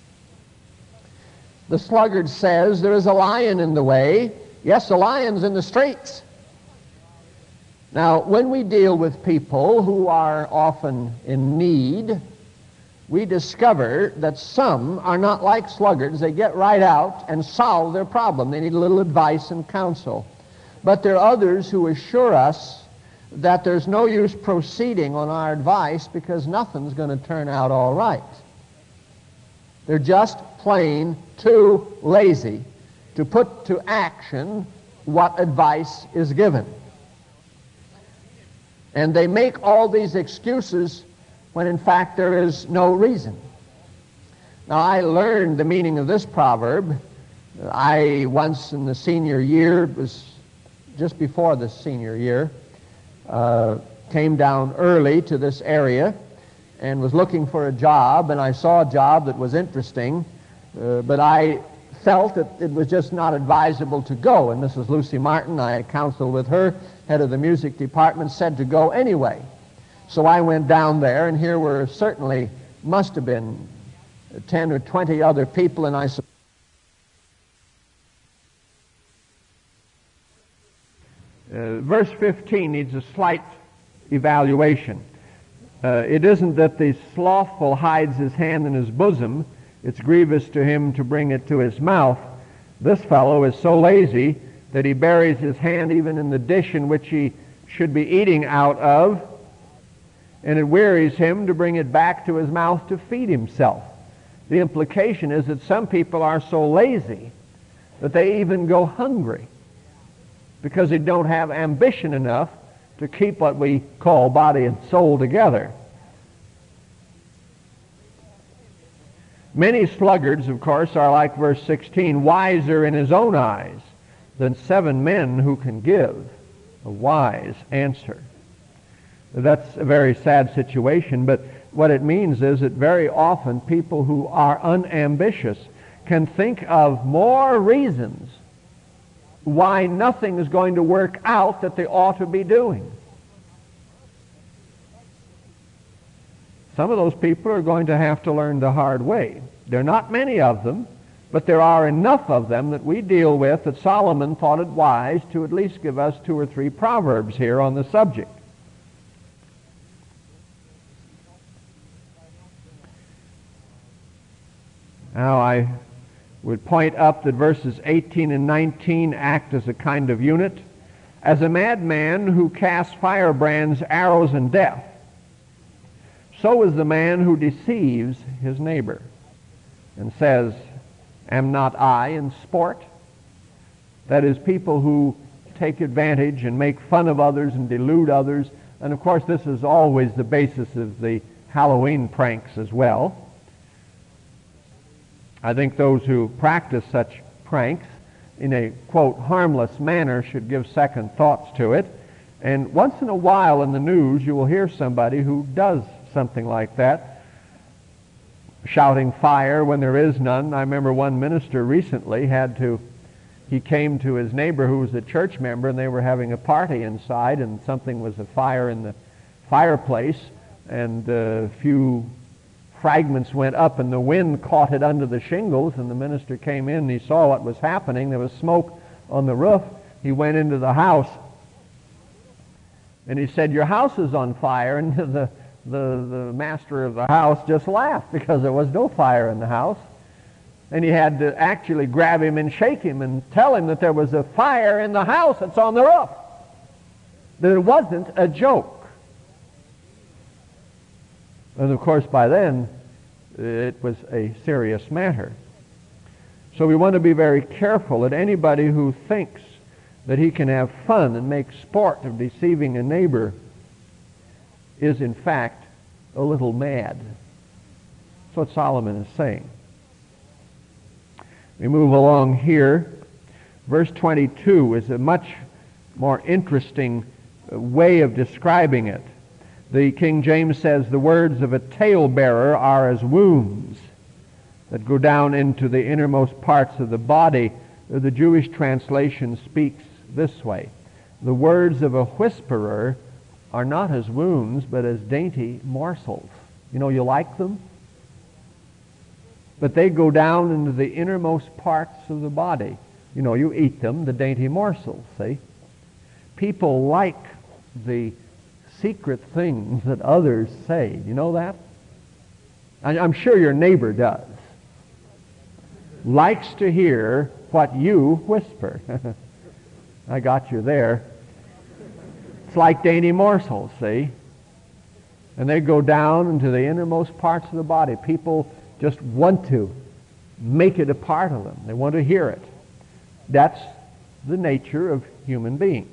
The sluggard says, there is a lion in the way. Yes, the lion's in the streets. Now, when we deal with people who are often in need, we discover that some are not like sluggards. They get right out and solve their problem. They need a little advice and counsel. But there are others who assure us that there's no use proceeding on our advice because nothing's going to turn out all right. They're just plain too lazy to put to action what advice is given. And they make all these excuses when in fact there is no reason. Now, I learned the meaning of this proverb. I once in the senior year, it was just before the senior year, uh, came down early to this area and was looking for a job, and I saw a job that was interesting, uh, but I felt that it was just not advisable to go. And Missus Lucy Martin, I had counseled with her, head of the music department, said to go anyway. So I went down there, and here were certainly, must have been ten or twenty other people, and I suppose Uh, verse fifteen needs a slight evaluation. Uh, it isn't that the slothful hides his hand in his bosom. It's grievous to him to bring it to his mouth. This fellow is so lazy that he buries his hand even in the dish in which he should be eating out of, and it wearies him to bring it back to his mouth to feed himself. The implication is that some people are so lazy that they even go hungry because they don't have ambition enough to keep what we call body and soul together. Many sluggards, of course, are like verse sixteen, wiser in his own eyes than seven men who can give a wise answer. That's a very sad situation, but what it means is that very often people who are unambitious can think of more reasons why nothing is going to work out that they ought to be doing. Some of those people are going to have to learn the hard way. There are not many of them, but there are enough of them that we deal with that Solomon thought it wise to at least give us two or three proverbs here on the subject. Now I would point up that verses eighteen and nineteen act as a kind of unit. As a madman who casts firebrands, arrows, and death, so is the man who deceives his neighbor and says, am not I in sport? That is, people who take advantage and make fun of others and delude others. And of course this is always the basis of the Halloween pranks as well. I think those who practice such pranks in a, quote, harmless manner should give second thoughts to it. And once in a while in the news you will hear somebody who does something like that, shouting fire when there is none. I remember one minister recently had to, he came to his neighbor who was a church member, and they were having a party inside, and something was afire in the fireplace, and a few fragments went up, and the wind caught it under the shingles, and the minister came in and he saw what was happening. There was smoke on the roof. He went into the house and he said, your house is on fire, and the, the, the master of the house just laughed because there was no fire in the house. And he had to actually grab him and shake him and tell him that there was a fire in the house that's on the roof, that it wasn't a joke. And of course by then it was a serious matter. So we want to be very careful that anybody who thinks that he can have fun and make sport of deceiving a neighbor is in fact a little mad. That's what Solomon is saying. We move along here. Verse twenty-two is a much more interesting way of describing it. The King James says, the words of a talebearer are as wounds that go down into the innermost parts of the body. The Jewish translation speaks this way. The words of a whisperer are not as wounds, but as dainty morsels. You know, you like them? But they go down into the innermost parts of the body. You know, you eat them, the dainty morsels, see? People like the secret things that others say. You know that? I'm sure your neighbor does. Likes to hear what you whisper. I got you there. It's like dainty morsels, see? And they go down into the innermost parts of the body. People just want to make it a part of them. They want to hear it. That's the nature of human beings.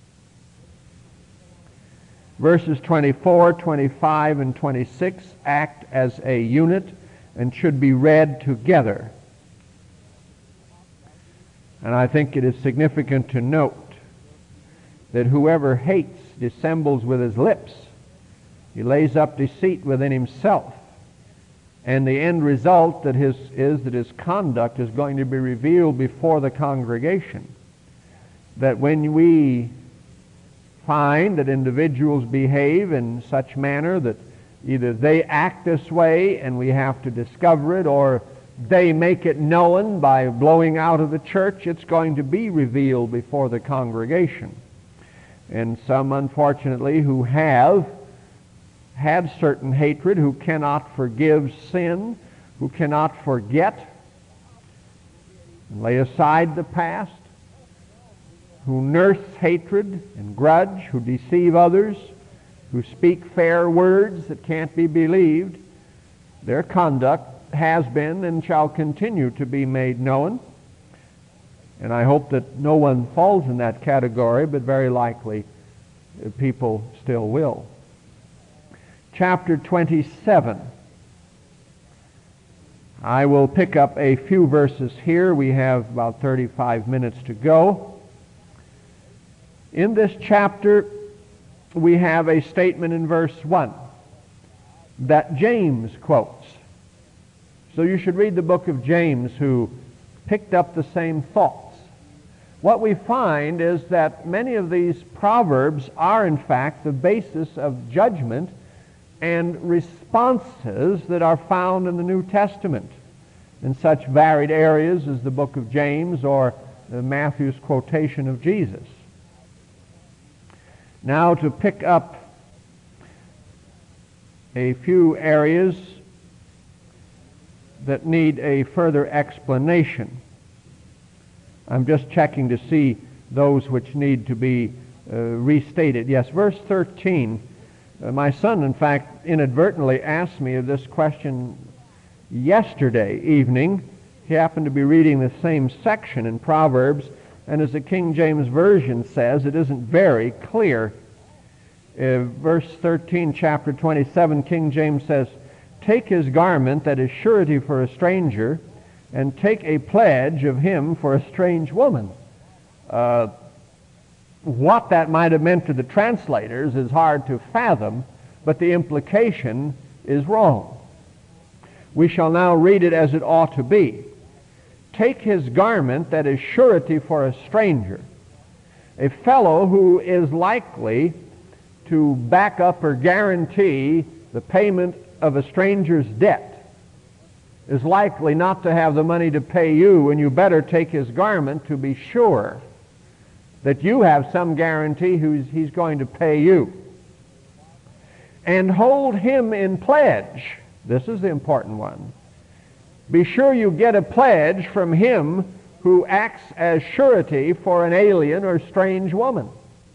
Verses twenty-four, twenty-five, and twenty-six act as a unit and should be read together. And I think it is significant to note that whoever hates dissembles with his lips. He lays up deceit within himself. And the end result that his, is that his conduct is going to be revealed before the congregation. That when we find that individuals behave in such manner that either they act this way and we have to discover it, or they make it known by blowing out of the church, it's going to be revealed before the congregation. And some, unfortunately, who have had certain hatred, who cannot forgive sin, who cannot forget and lay aside the past, who nurse hatred and grudge, who deceive others, who speak fair words that can't be believed, their conduct has been and shall continue to be made known. And I hope that no one falls in that category, but very likely people still will. Chapter twenty-seven. I will pick up a few verses here. We have about thirty-five minutes to go. In this chapter, we have a statement in verse one that James quotes. So you should read the book of James, who picked up the same thoughts. What we find is that many of these proverbs are in fact the basis of judgment and responses that are found in the New Testament in such varied areas as the book of James or Matthew's quotation of Jesus. Now, to pick up a few areas that need a further explanation. I'm just checking to see those which need to be uh, restated. Yes, verse thirteen. Uh, my son, in fact, inadvertently asked me this question yesterday evening. He happened to be reading the same section in Proverbs, and as the King James Version says, it isn't very clear. Uh, verse thirteen, chapter twenty-seven, King James says, "Take his garment that is surety for a stranger, and take a pledge of him for a strange woman." Uh, what that might have meant to the translators is hard to fathom, but the implication is wrong. We shall now read it as it ought to be. Take his garment that is surety for a stranger. A fellow who is likely to back up or guarantee the payment of a stranger's debt is likely not to have the money to pay you, and you better take his garment to be sure that you have some guarantee who's, he's going to pay you. And hold him in pledge. This is the important one. Be sure you get a pledge from him who acts as surety for an alien or strange woman.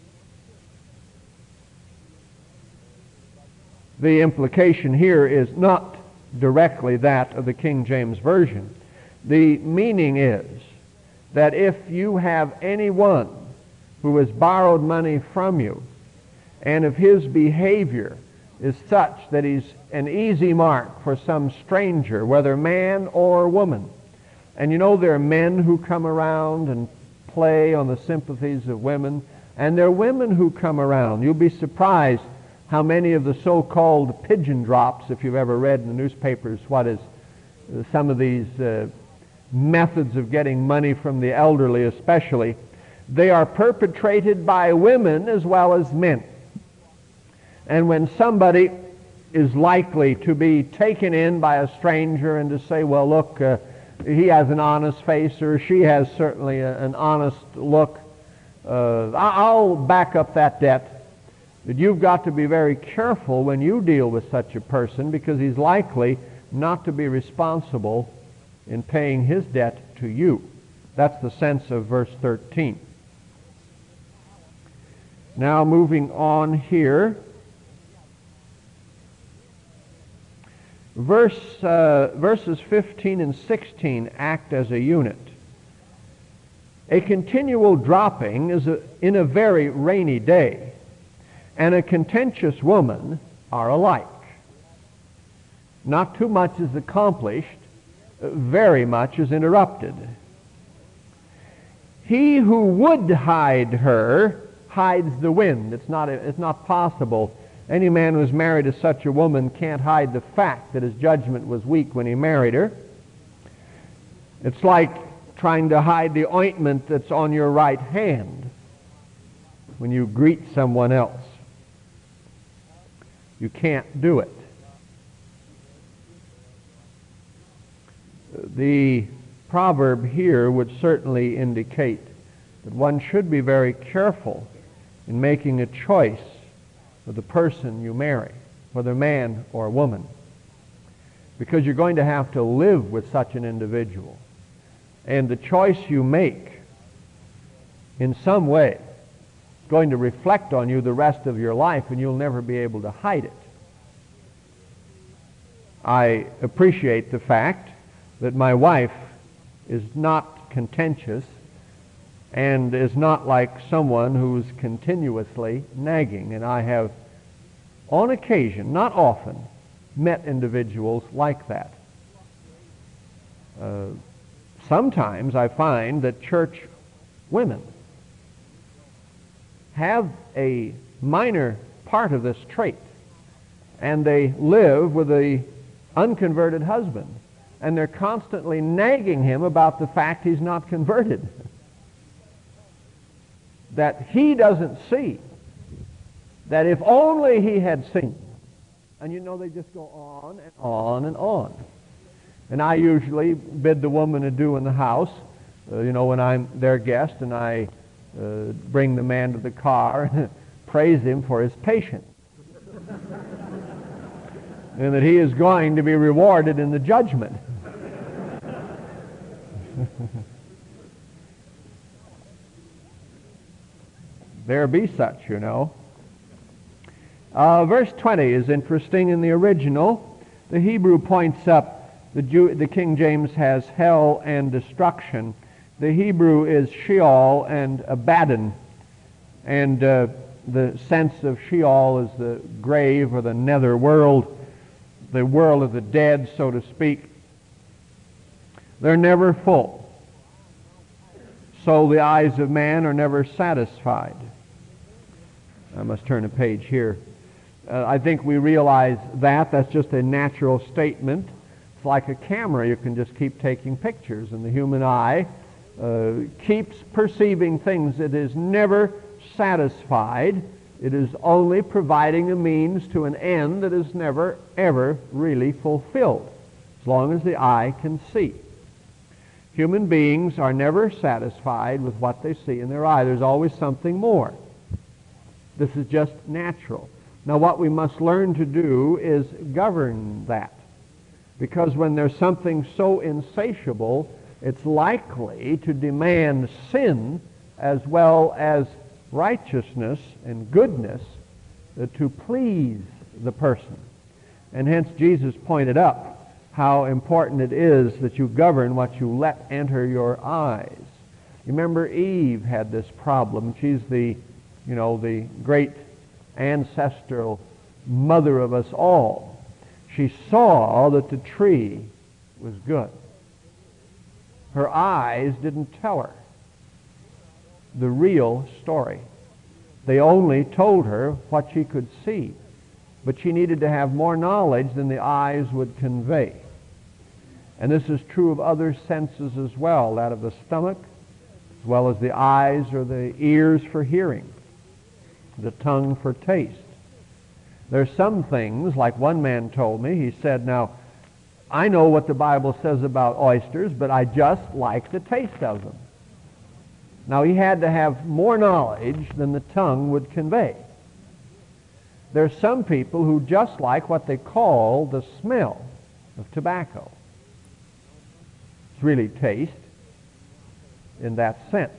The implication here is not directly that of the King James Version. The meaning is that if you have anyone who has borrowed money from you, and if his behavior is such that he's an easy mark for some stranger, whether man or woman, and you know there are men who come around and play on the sympathies of women, and there are women who come around. You'll be surprised how many of the so-called pigeon drops, if you've ever read in the newspapers what is uh, some of these uh, methods of getting money from the elderly especially, they are perpetrated by women as well as men. And when somebody is likely to be taken in by a stranger and to say, well, look, uh, he has an honest face, or she has certainly a, an honest look, uh, I'll back up that debt. That you've got to be very careful when you deal with such a person, because he's likely not to be responsible in paying his debt to you. That's the sense of verse thirteen. Now moving on here. Verse, uh, verses fifteen and sixteen act as a unit. A continual dropping is a, in a very rainy day, and a contentious woman are alike. Not too much is accomplished, very much is interrupted. He who would hide her hides the wind. It's not, it's not possible. Any man who's married to such a woman can't hide the fact that his judgment was weak when he married her. It's like trying to hide the ointment that's on your right hand when you greet someone else. You can't do it. The proverb here would certainly indicate that one should be very careful in making a choice for the person you marry, whether man or woman, because you're going to have to live with such an individual. And the choice you make in some way is going to reflect on you the rest of your life, and you'll never be able to hide it. I appreciate the fact that my wife is not contentious and is not like someone who's continuously nagging. And I have, on occasion, not often, met individuals like that. Uh, sometimes I find that church women have a minor part of this trait, and they live with a unconverted husband, and they're constantly nagging him about the fact he's not converted. That he doesn't see, that if only he had seen. And you know, they just go on and on and on. And I usually bid the woman adieu in the house, uh, you know, when I'm their guest, and I uh, bring the man to the car and praise him for his patience. And that he is going to be rewarded in the judgment. There be such, you know. Uh, verse twenty is interesting in the original. The Hebrew points up, the, Jew, the King James has hell and destruction. The Hebrew is Sheol and Abaddon. And uh, the sense of Sheol is the grave or the nether world, the world of the dead, so to speak. They're never full. So the eyes of man are never satisfied. I must turn a page here. Uh, I think we realize that. That's just a natural statement. It's like a camera. You can just keep taking pictures, and the human eye uh, keeps perceiving things. It is never satisfied. It is only providing a means to an end that is never, ever really fulfilled, as long as the eye can see. Human beings are never satisfied with what they see in their eye. There's always something more. This is just natural. Now, what we must learn to do is govern that. Because when there's something so insatiable, it's likely to demand sin as well as righteousness and goodness uh, to please the person. And hence Jesus pointed up how important it is that you govern what you let enter your eyes. You remember Eve had this problem. She's the, you know, the great ancestral mother of us all. She saw that the tree was good. Her eyes didn't tell her the real story. They only told her what she could see. but she needed to have more knowledge than the eyes would convey. And this is true of other senses as well, that of the stomach, as well as the eyes or the ears for hearing, the tongue for taste. There are some things, like one man told me, he said, now, I know what the Bible says about oysters, but I just like the taste of them. Now, he had to have more knowledge than the tongue would convey. There are some people who just like what they call the smell of tobacco. It's really taste in that sense.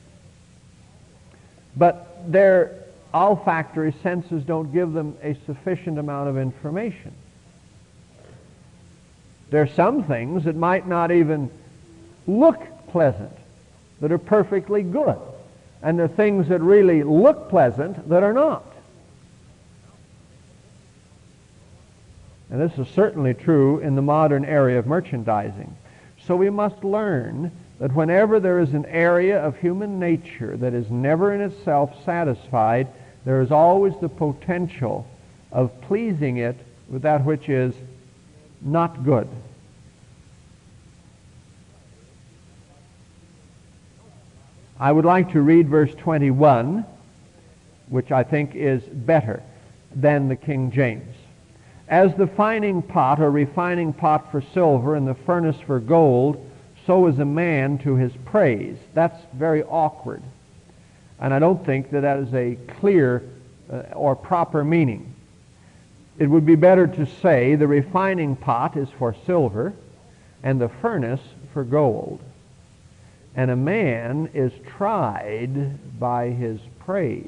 But their olfactory senses don't give them a sufficient amount of information. There are some things that might not even look pleasant that are perfectly good. And there are things that really look pleasant that are not. And this is certainly true in the modern area of merchandising. So we must learn that whenever there is an area of human nature that is never in itself satisfied, there is always the potential of pleasing it with that which is not good. I would like to read verse twenty-one, which I think is better than the King James. As the fining pot or refining pot for silver and the furnace for gold, so is a man to his praise. That's very awkward. And I don't think that that is a clear uh, or proper meaning. It would be better to say the refining pot is for silver and the furnace for gold. And a man is tried by his praise.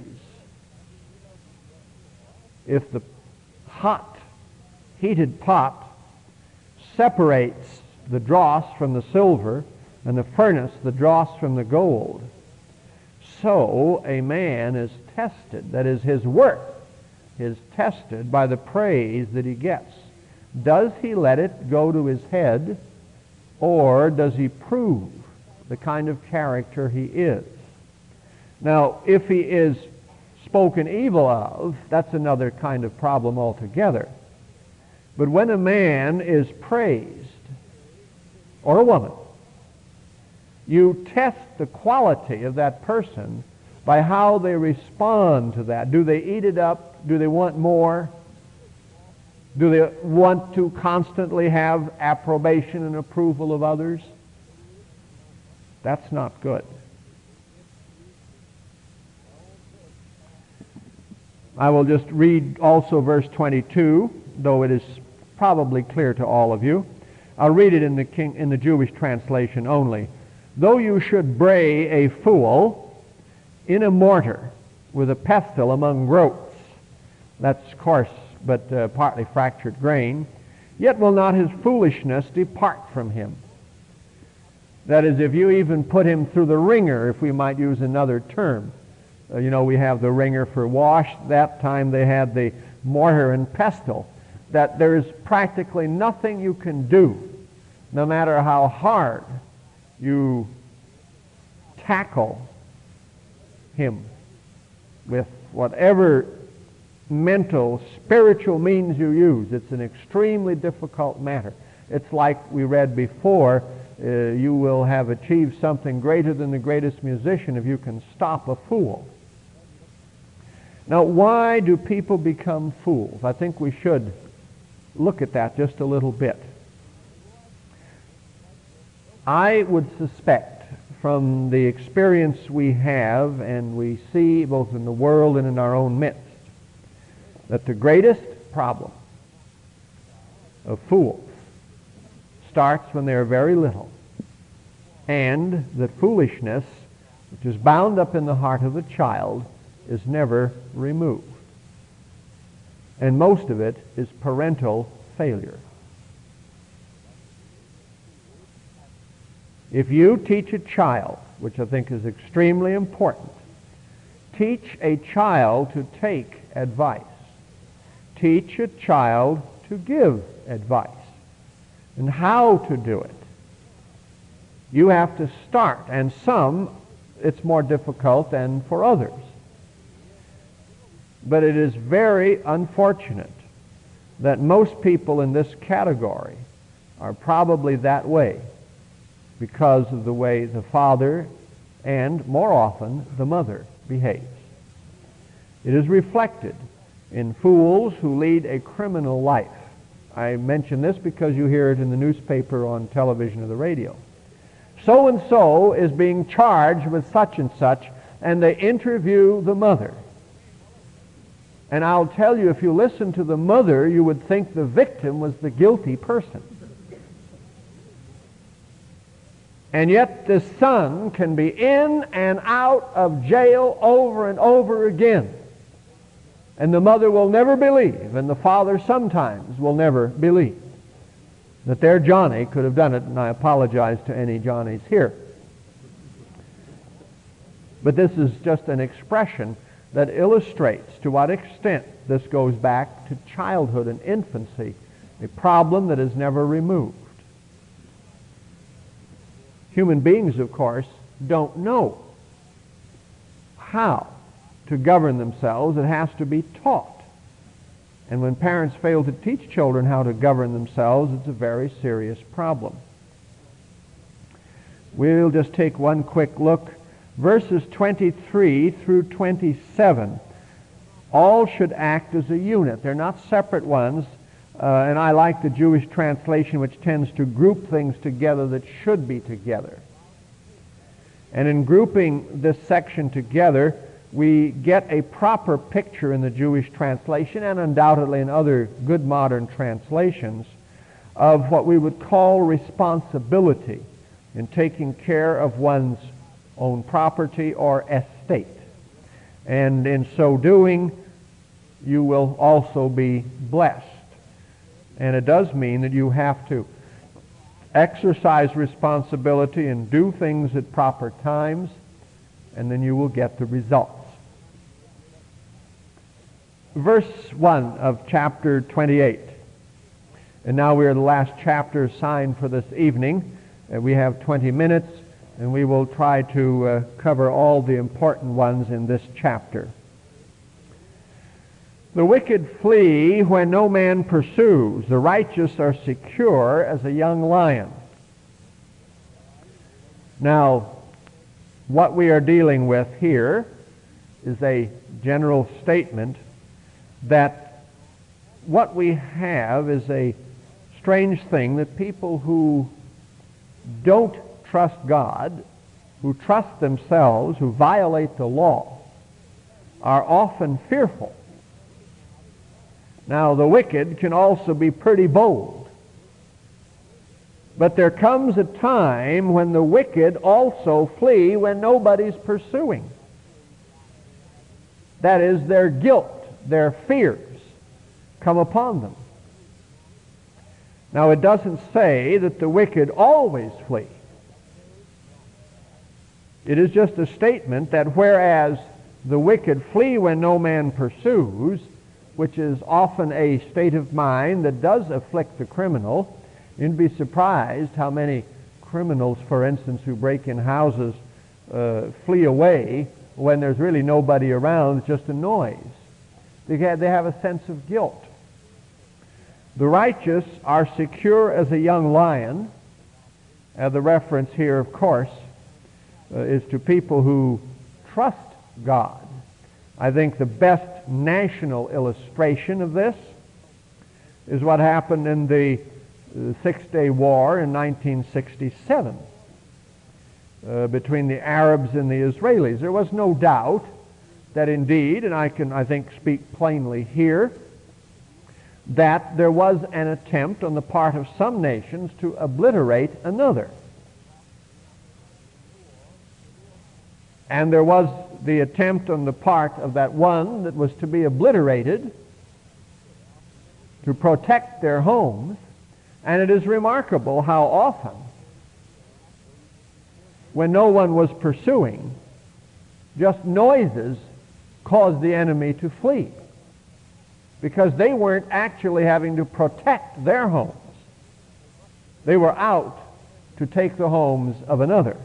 If the hot, heated pot separates the dross from the silver and the furnace the dross from the gold, so a man is tested. That is, his worth is tested by the praise that he gets. Does he let it go to his head, or does he prove the kind of character he is? Now, if he is spoken evil of, that's another kind of problem altogether. But when a man is praised, or a woman, you test the quality of that person by how they respond to that. Do they eat it up? Do they want more? Do they want to constantly have approbation and approval of others? That's not good. I will just read also verse twenty-two, though it is probably clear to all of you. I'll read it in the King, in the Jewish translation only. Though you should bray a fool in a mortar with a pestle among groats, that's coarse but uh, partly fractured grain, yet will not his foolishness depart from him. That is, if you even put him through the wringer, if we might use another term. Uh, you know, we have the wringer for wash. That time they had the mortar and pestle. That there is practically nothing you can do, no matter how hard you tackle him with whatever mental, spiritual means you use. It's an extremely difficult matter. It's like we read before, uh, you will have achieved something greater than the greatest musician if you can stop a fool. Now, why do people become fools? I think we should look at that just a little bit. I would suspect from the experience we have and we see both in the world and in our own midst that the greatest problem of fools starts when they are very little, and that foolishness, which is bound up in the heart of the child, is never removed. And most of it is parental failure. If you teach a child, which I think is extremely important, teach a child to take advice. Teach a child to give advice and how to do it. You have to start, and some it's more difficult than for others. But it is very unfortunate that most people in this category are probably that way because of the way the father and, more often, the mother behaves. It is reflected in fools who lead a criminal life. I mention this because you hear it in the newspaper, on television, or the radio. So-and-so is being charged with such and such, and they interview the mother. And I'll tell you, if you listen to the mother, you would think the victim was the guilty person. And yet the son can be in and out of jail over and over again. And the mother will never believe, and the father sometimes will never believe, that their Johnny could have done it, and I apologize to any Johnnies here. But this is just an expression that illustrates to what extent this goes back to childhood and infancy, a problem that is never removed. Human beings, of course, don't know how to govern themselves. It has to be taught. And when parents fail to teach children how to govern themselves, it's a very serious problem. We'll just take one quick look. Verses twenty-three through twenty-seven all should act as a unit. They're not separate ones. Uh, and I like the Jewish translation, which tends to group things together that should be together. And in grouping this section together, we get a proper picture in the Jewish translation, and undoubtedly in other good modern translations, of what we would call responsibility in taking care of one's own property or estate. And in so doing, you will also be blessed. And it does mean that you have to exercise responsibility and do things at proper times, and then you will get the results. Verse one of chapter twenty-eight. And now we are the last chapter assigned for this evening. Uh, we have twenty minutes, and we will try to uh, cover all the important ones in this chapter. The wicked flee when no man pursues. The righteous are secure as a young lion. Now, what we are dealing with here is a general statement that what we have is a strange thing, that people who don't trust God, who trust themselves, who violate the law, are often fearful. Now, the wicked can also be pretty bold. But there comes a time when the wicked also flee when nobody's pursuing. That is, their guilt, their fears come upon them. Now, it doesn't say that the wicked always flee. It is just a statement that whereas the wicked flee when no man pursues, which is often a state of mind that does afflict the criminal. You'd be surprised how many criminals, for instance, who break in houses uh, flee away when there's really nobody around, it's just a noise. They have, they have a sense of guilt. The righteous are secure as a young lion. Uh, the reference here, of course, uh, is to people who trust God. I think the best national illustration of this is what happened in the uh, Six-Day War in nineteen sixty-seven uh, between the Arabs and the Israelis. There was no doubt that indeed, and I can, I think, speak plainly here, that there was an attempt on the part of some nations to obliterate another. And there was the attempt on the part of that one that was to be obliterated to protect their homes. And it is remarkable how often, when no one was pursuing, just noises caused the enemy to flee, because they weren't actually having to protect their homes. They were out to take the homes of another.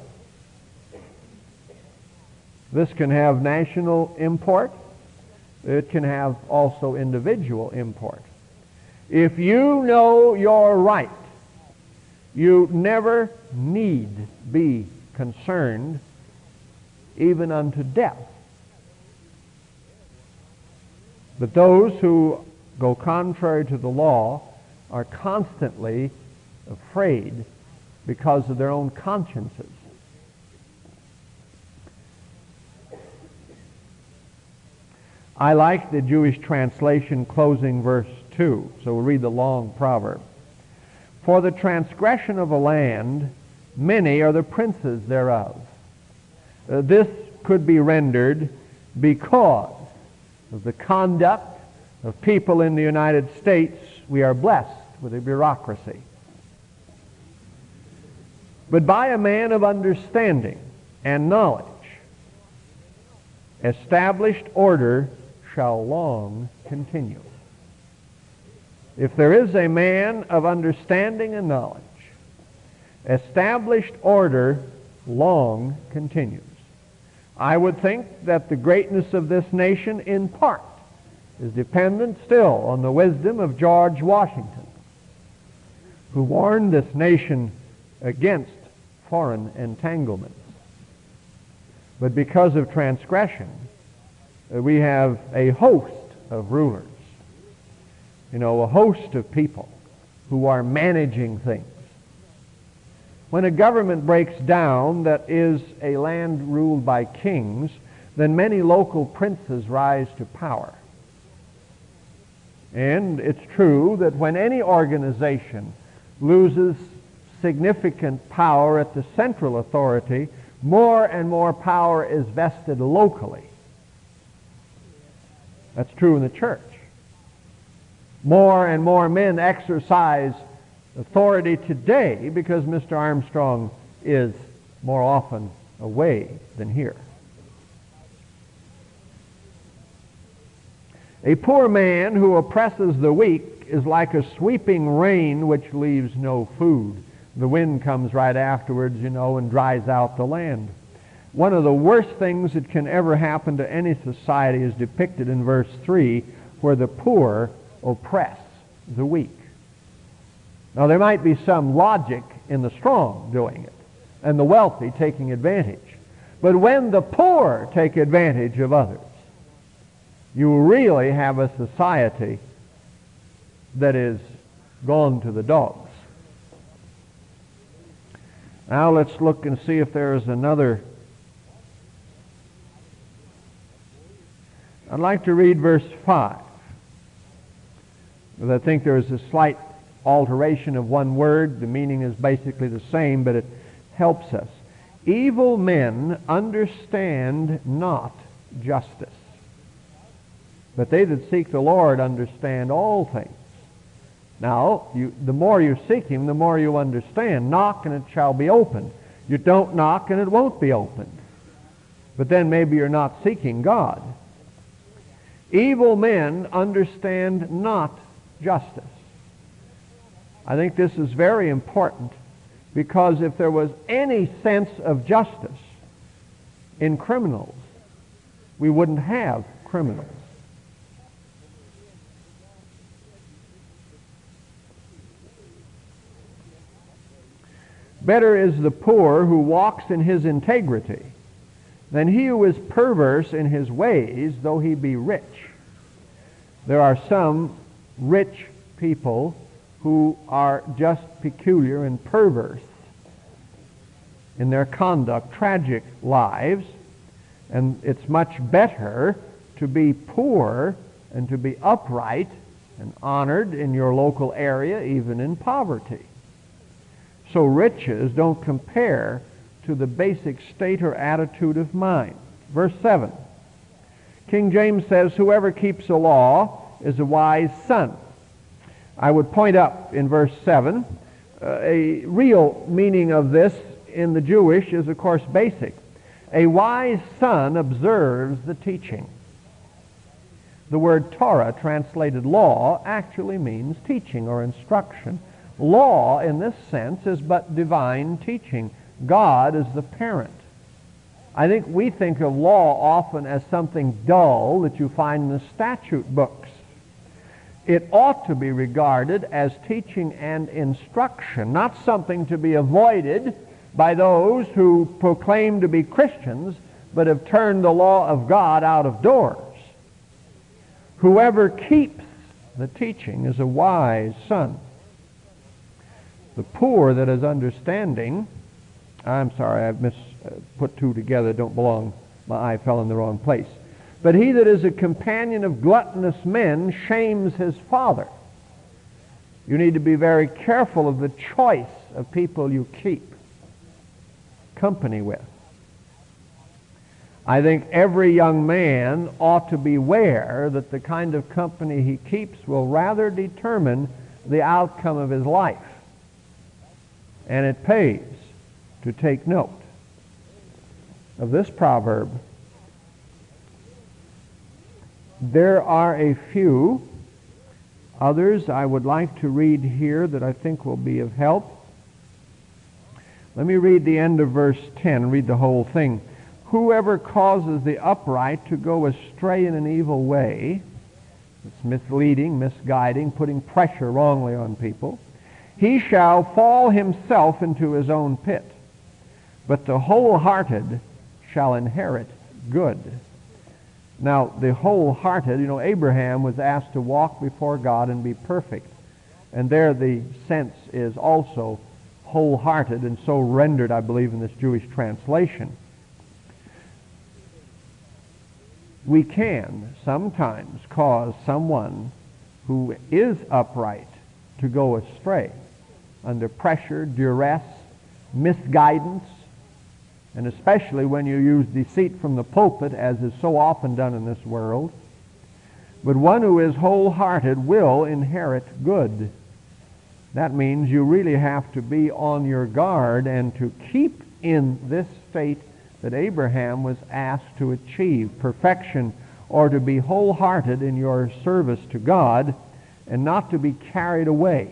This can have national import. It can have also individual import. If you know your right, you never need be concerned even unto death. But those who go contrary to the law are constantly afraid because of their own consciences. I like the Jewish translation closing verse two, so we'll read the long proverb. For the transgression of a land, many are the princes thereof. Uh, this could be rendered because of the conduct of people in the United States, we are blessed with a bureaucracy. But by a man of understanding and knowledge, established order shall long continue. If there is a man of understanding and knowledge, established order long continues. I would think that the greatness of this nation, in part, is dependent still on the wisdom of George Washington, who warned this nation against foreign entanglements. But because of transgression, uh, we have a host of rulers, you know, a host of people who are managing things. When a government breaks down that is a land ruled by kings, then many local princes rise to power. And it's true that when any organization loses significant power at the central authority, more and more power is vested locally. That's true in the church. More and more men exercise authority today because Mister Armstrong is more often away than here. A poor man who oppresses the weak is like a sweeping rain which leaves no food. The wind comes right afterwards, you know, and dries out the land. One of the worst things that can ever happen to any society is depicted in verse three, where the poor oppress the weak. Now, there might be some logic in the strong doing it and the wealthy taking advantage. But when the poor take advantage of others, you really have a society that is gone to the dogs. Now let's look and see if there is another. I'd like to read verse five. Because I think there is a slight alteration of one word. The meaning is basically the same, but it helps us. Evil men understand not justice, but they that seek the Lord understand all things. Now, you, the more you seek Him, the more you understand. Knock and it shall be opened. You don't knock and it won't be opened. But then maybe you're not seeking God. Evil men understand not justice. I think this is very important, because if there was any sense of justice in criminals, we wouldn't have criminals. Better is the poor who walks in his integrity than he who is perverse in his ways, though he be rich. There are some rich people who are just peculiar and perverse in their conduct, tragic lives, and it's much better to be poor and to be upright and honored in your local area, even in poverty. So riches don't compare to the basic state or attitude of mind. Verse seven. King James says, whoever keeps the law is a wise son. I would point up in verse seven, uh, a real meaning of this in the Jewish is, of course, basic. A wise son observes the teaching. The word Torah, translated law, actually means teaching or instruction. Law, in this sense, is but divine teaching. God is the parent. I think we think of law often as something dull that you find in the statute books. it ought to be regarded as teaching and instruction, not something to be avoided by those who proclaim to be Christians but have turned the law of God out of doors. Whoever keeps the teaching is a wise son. The poor that is understanding, I'm sorry, I've mis, uh, put two together, don't belong, my eye fell in the wrong place. But he that is a companion of gluttonous men shames his father. You need to be very careful of the choice of people you keep company with. I think every young man ought to beware that the kind of company he keeps will rather determine the outcome of his life. And it pays to take note of this proverb. There are a few others I would like to read here that I think will be of help. Let me read the end of verse ten, read the whole thing. Whoever causes the upright to go astray in an evil way, it's misleading, misguiding, putting pressure wrongly on people, he shall fall himself into his own pit, but the wholehearted shall inherit good. Now, the wholehearted, you know, Abraham was asked to walk before God and be perfect. And there the sense is also wholehearted, and so rendered, I believe, in this Jewish translation. We can sometimes cause someone who is upright to go astray under pressure, duress, misguidance, and especially when you use deceit from the pulpit, as is so often done in this world. But one who is wholehearted will inherit good. That means you really have to be on your guard and to keep in this state that Abraham was asked to achieve, perfection, or to be wholehearted in your service to God and not to be carried away.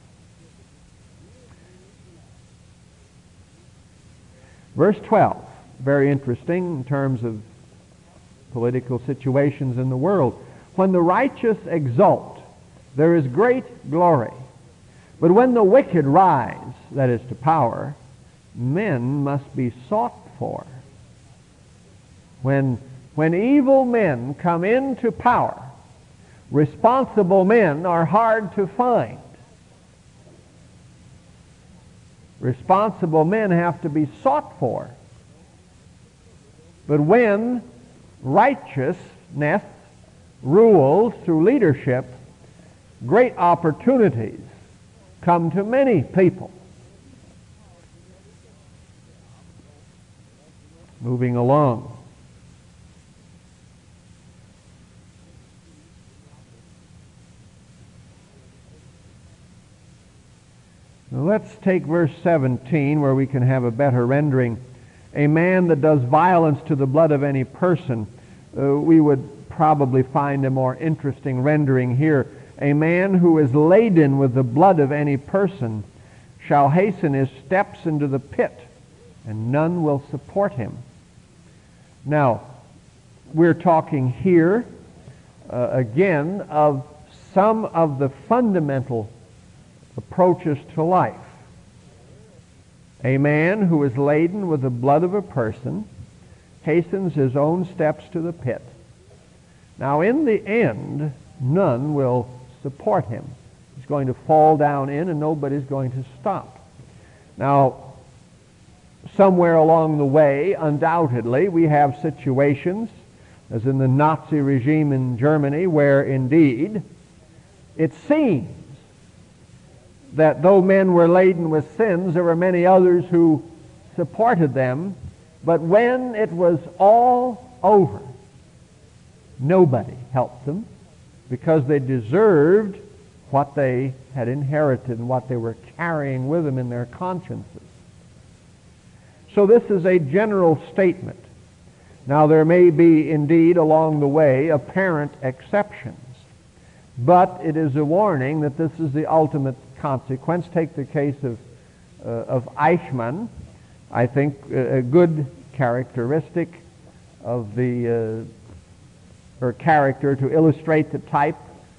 Verse twelve, very interesting in terms of political situations in the world. When the righteous exult, there is great glory. But when the wicked rise, that is to power, men must be sought for. When, when evil men come into power, responsible men are hard to find. Responsible men have to be sought for. But when righteousness rules through leadership, great opportunities come to many people. Moving along. Now let's take verse seventeen, where we can have a better rendering. A man that does violence to the blood of any person. Uh, we would probably find a more interesting rendering here. A man who is laden with the blood of any person shall hasten his steps into the pit, and none will support him. Now, we're talking here uh, again of some of the fundamental approaches to life. A man who is laden with the blood of a person hastens his own steps to the pit. Now, in the end, none will support him. He's going to fall down in, and nobody's going to stop. Now, somewhere along the way, undoubtedly, we have situations, as in the Nazi regime in Germany, where indeed it seems that though men were laden with sins, there were many others who supported them. But when it was all over, nobody helped them, because they deserved what they had inherited and what they were carrying with them in their consciences. So this is a general statement. Now, there may be indeed along the way apparent exceptions, but it is a warning that this is the ultimate consequence. Take the case of, uh, of Eichmann. I think a good characteristic of the, uh, or character to illustrate the type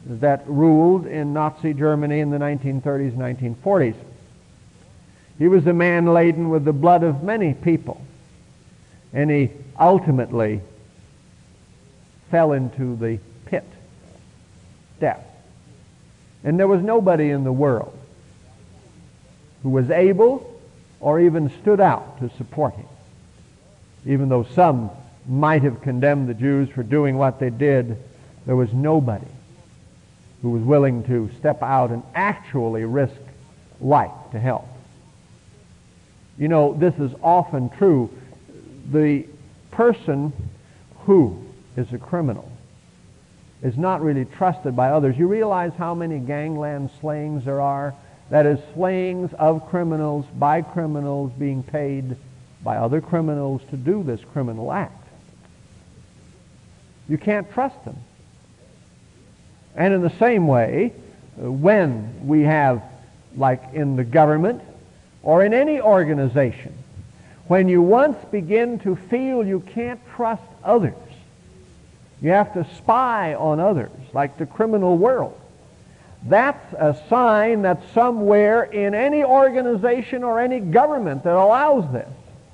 that ruled in Nazi Germany in the nineteen thirties and nineteen forties. He was a man laden with the blood of many people, and he ultimately fell into the pit, death. And there was nobody in the world who was able or even stood out to support him. Even though some might have condemned the Jews for doing what they did, there was nobody who was willing to step out and actually risk life to help. You know, this is often true. The person who is a criminal is not really trusted by others. You realize how many gangland slayings there are? That is, slayings of criminals by criminals being paid by other criminals to do this criminal act. You can't trust them. And in the same way, when we have, like in the government or in any organization, when you once begin to feel you can't trust others, you have to spy on others, like the criminal world, that's a sign that somewhere in any organization or any government that allows this,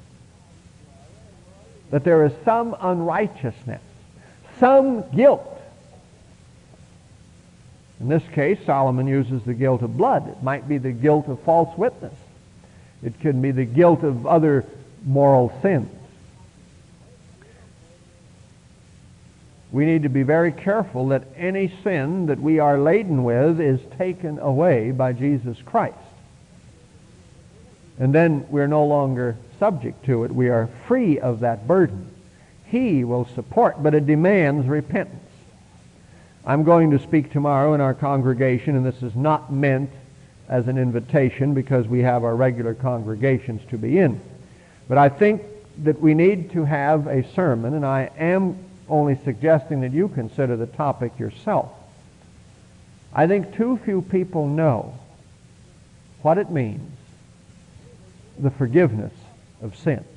that there is some unrighteousness, some guilt. In this case, Solomon uses the guilt of blood. It might be the guilt of false witness. It could be the guilt of other moral sins. We need to be very careful that any sin that we are laden with is taken away by Jesus Christ. And then we're no longer subject to it. We are free of that burden. He will support, but it demands repentance. I'm going to speak tomorrow in our congregation, and this is not meant as an invitation because we have our regular congregations to be in. But I think that we need to have a sermon, and I am only suggesting that you consider the topic yourself. I think too few people know what it means, the forgiveness of sin.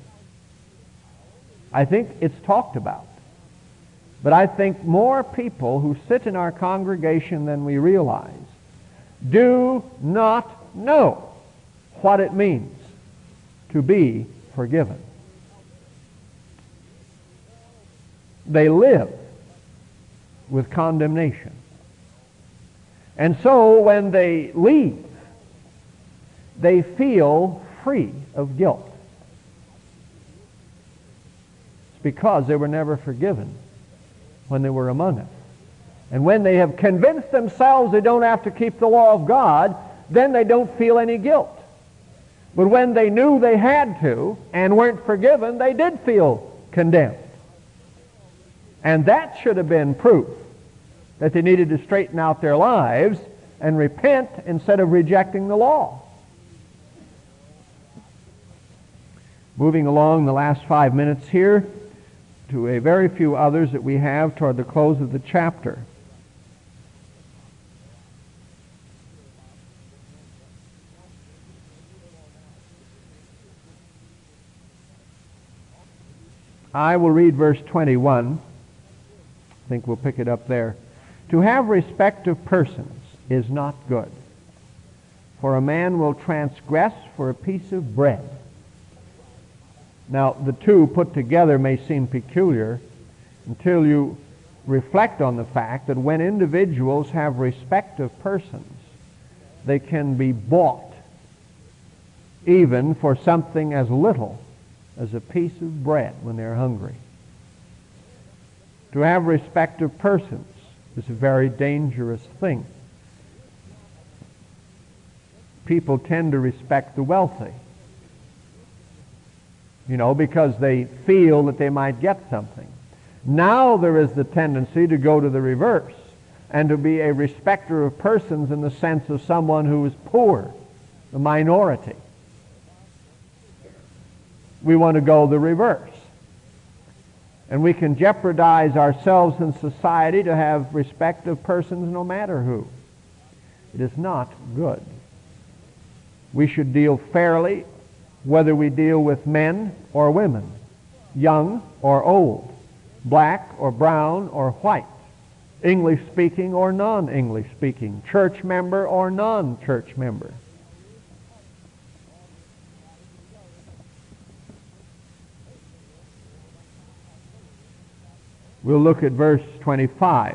I think it's talked about. But I think more people who sit in our congregation than we realize do not know what it means to be forgiven. They live with condemnation. And so when they leave, they feel free of guilt. It's because they were never forgiven when they were among us. And when they have convinced themselves they don't have to keep the law of God, then they don't feel any guilt. But when they knew they had to and weren't forgiven, they did feel condemned. And that should have been proof that they needed to straighten out their lives and repent instead of rejecting the law. Moving along the last five minutes here to a very few others that we have toward the close of the chapter. I will read verse twenty-one. I think we'll pick it up there. To have respect of persons is not good, for a man will transgress for a piece of bread. Now, the two put together may seem peculiar until you reflect on the fact that when individuals have respect of persons, they can be bought even for something as little as a piece of bread when they're hungry. To have respect of persons is a very dangerous thing. People tend to respect the wealthy, you know, because they feel that they might get something. Now there is the tendency to go to the reverse and to be a respecter of persons in the sense of someone who is poor, the minority. We want to go the reverse. And we can jeopardize ourselves in society to have respect of persons no matter who. It is not good. We should deal fairly whether we deal with men or women, young or old, black or brown or white. English speaking or non-English speaking, church member or non-church member. We'll look at verse twenty-five.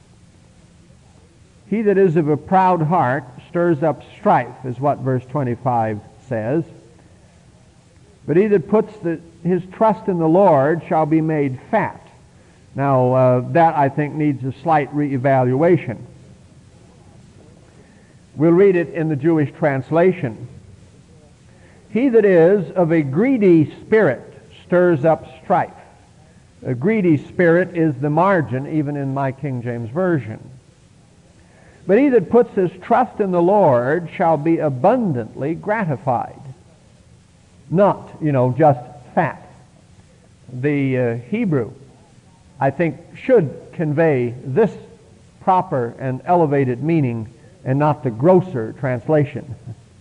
He that is of a proud heart stirs up strife, is what verse twenty-five says. But he that puts the, his trust in the Lord shall be made fat. Now, uh, that, I think, needs a slight reevaluation. We'll read it in the Jewish translation. He that is of a greedy spirit stirs up strife. A greedy spirit is the margin, even in my King James Version. But he that puts his trust in the Lord shall be abundantly gratified. Not, you know, just fat. The uh, Hebrew, I think, should convey this proper and elevated meaning and not the grosser translation.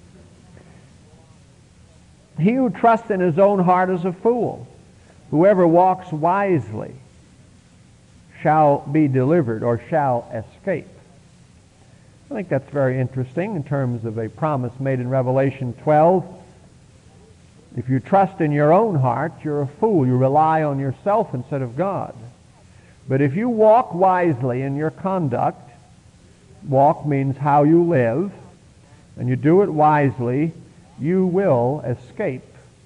He who trusts in his own heart is a fool. Whoever walks wisely shall be delivered or shall escape. I think that's very interesting in terms of a promise made in Revelation twelve. If you trust in your own heart, you're a fool. You rely on yourself instead of God. But if you walk wisely in your conduct, walk means how you live, and you do it wisely, you will escape.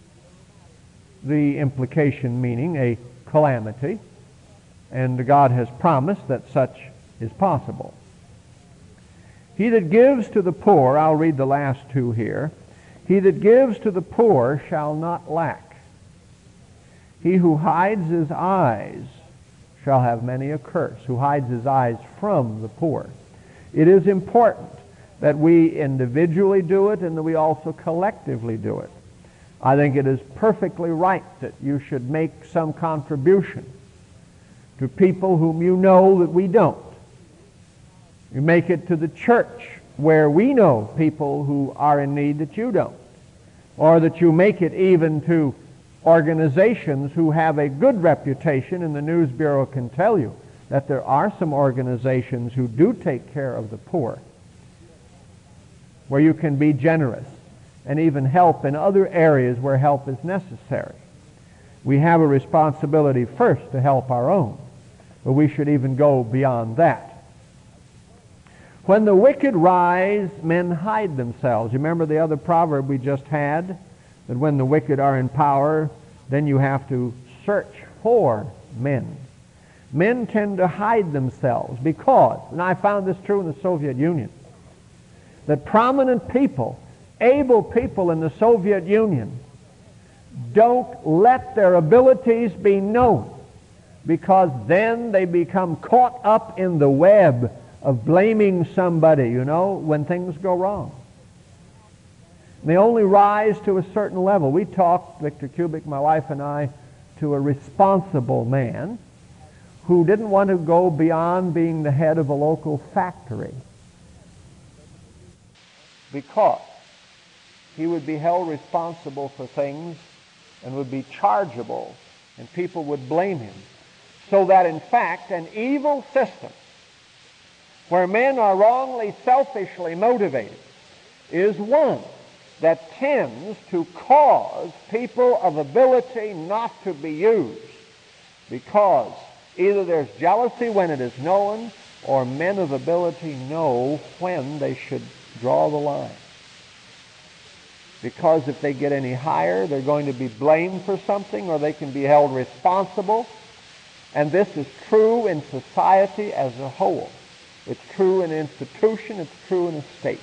The implication meaning a calamity, and God has promised that such is possible. He that gives to the poor, I'll read the last two here, he that gives to the poor shall not lack. He who hides his eyes shall have many a curse, who hides his eyes from the poor. It is important that we individually do it and that we also collectively do it. I think it is perfectly right that you should make some contribution to people whom you know that we don't. You make it to the church where we know people who are in need that you don't. Or that you make it even to organizations who have a good reputation, and the News Bureau can tell you that there are some organizations who do take care of the poor, where you can be generous and even help in other areas where help is necessary. We have a responsibility first to help our own, but we should even go beyond that. When the wicked rise, men hide themselves. You remember the other proverb we just had? That when the wicked are in power, then you have to search for men. Men tend to hide themselves because, and I found this true in the Soviet Union, that prominent people, able people in the Soviet Union, don't let their abilities be known, because then they become caught up in the web of blaming somebody, you know, when things go wrong. And they only rise to a certain level. We talked, Victor Kubik, my wife and I, to a responsible man who didn't want to go beyond being the head of a local factory, because he would be held responsible for things and would be chargeable, and people would blame him. So that, in fact, an evil system where men are wrongly, selfishly motivated is one that tends to cause people of ability not to be used, because either there's jealousy when it is known, or men of ability know when they should draw the line. Because if they get any higher, they're going to be blamed for something, or they can be held responsible. And this is true in society as a whole. It's true in an institution, it's true in a state.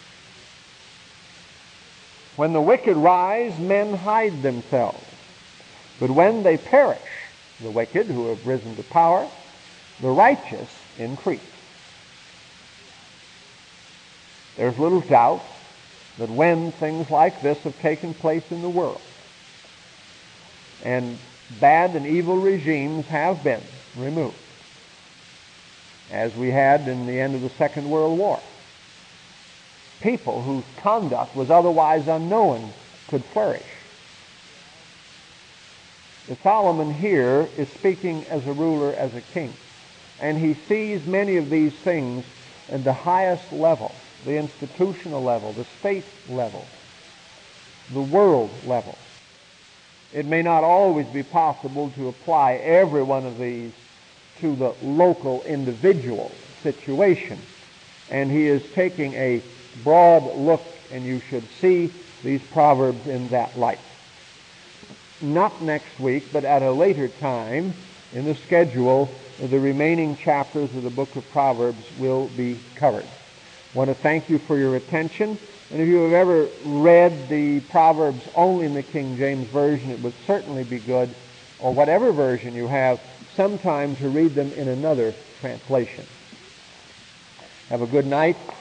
When the wicked rise, men hide themselves. But when they perish, the wicked who have risen to power, the righteous increase. There's little doubt that when things like this have taken place in the world, and bad and evil regimes have been removed, as we had in the end of the Second World War, people whose conduct was otherwise unknown could flourish. Solomon here is speaking as a ruler, as a king. And he sees many of these things at the highest level, the institutional level, the state level, the world level. It may not always be possible to apply every one of these to the local individual situation. And he is taking a broad look, and you should see these Proverbs in that light. Not next week, but at a later time in the schedule, the remaining chapters of the book of Proverbs will be covered. I want to thank you for your attention. And if you have ever read the Proverbs only in the King James Version, it would certainly be good, or whatever version you have, sometime to read them in another translation. Have a good night.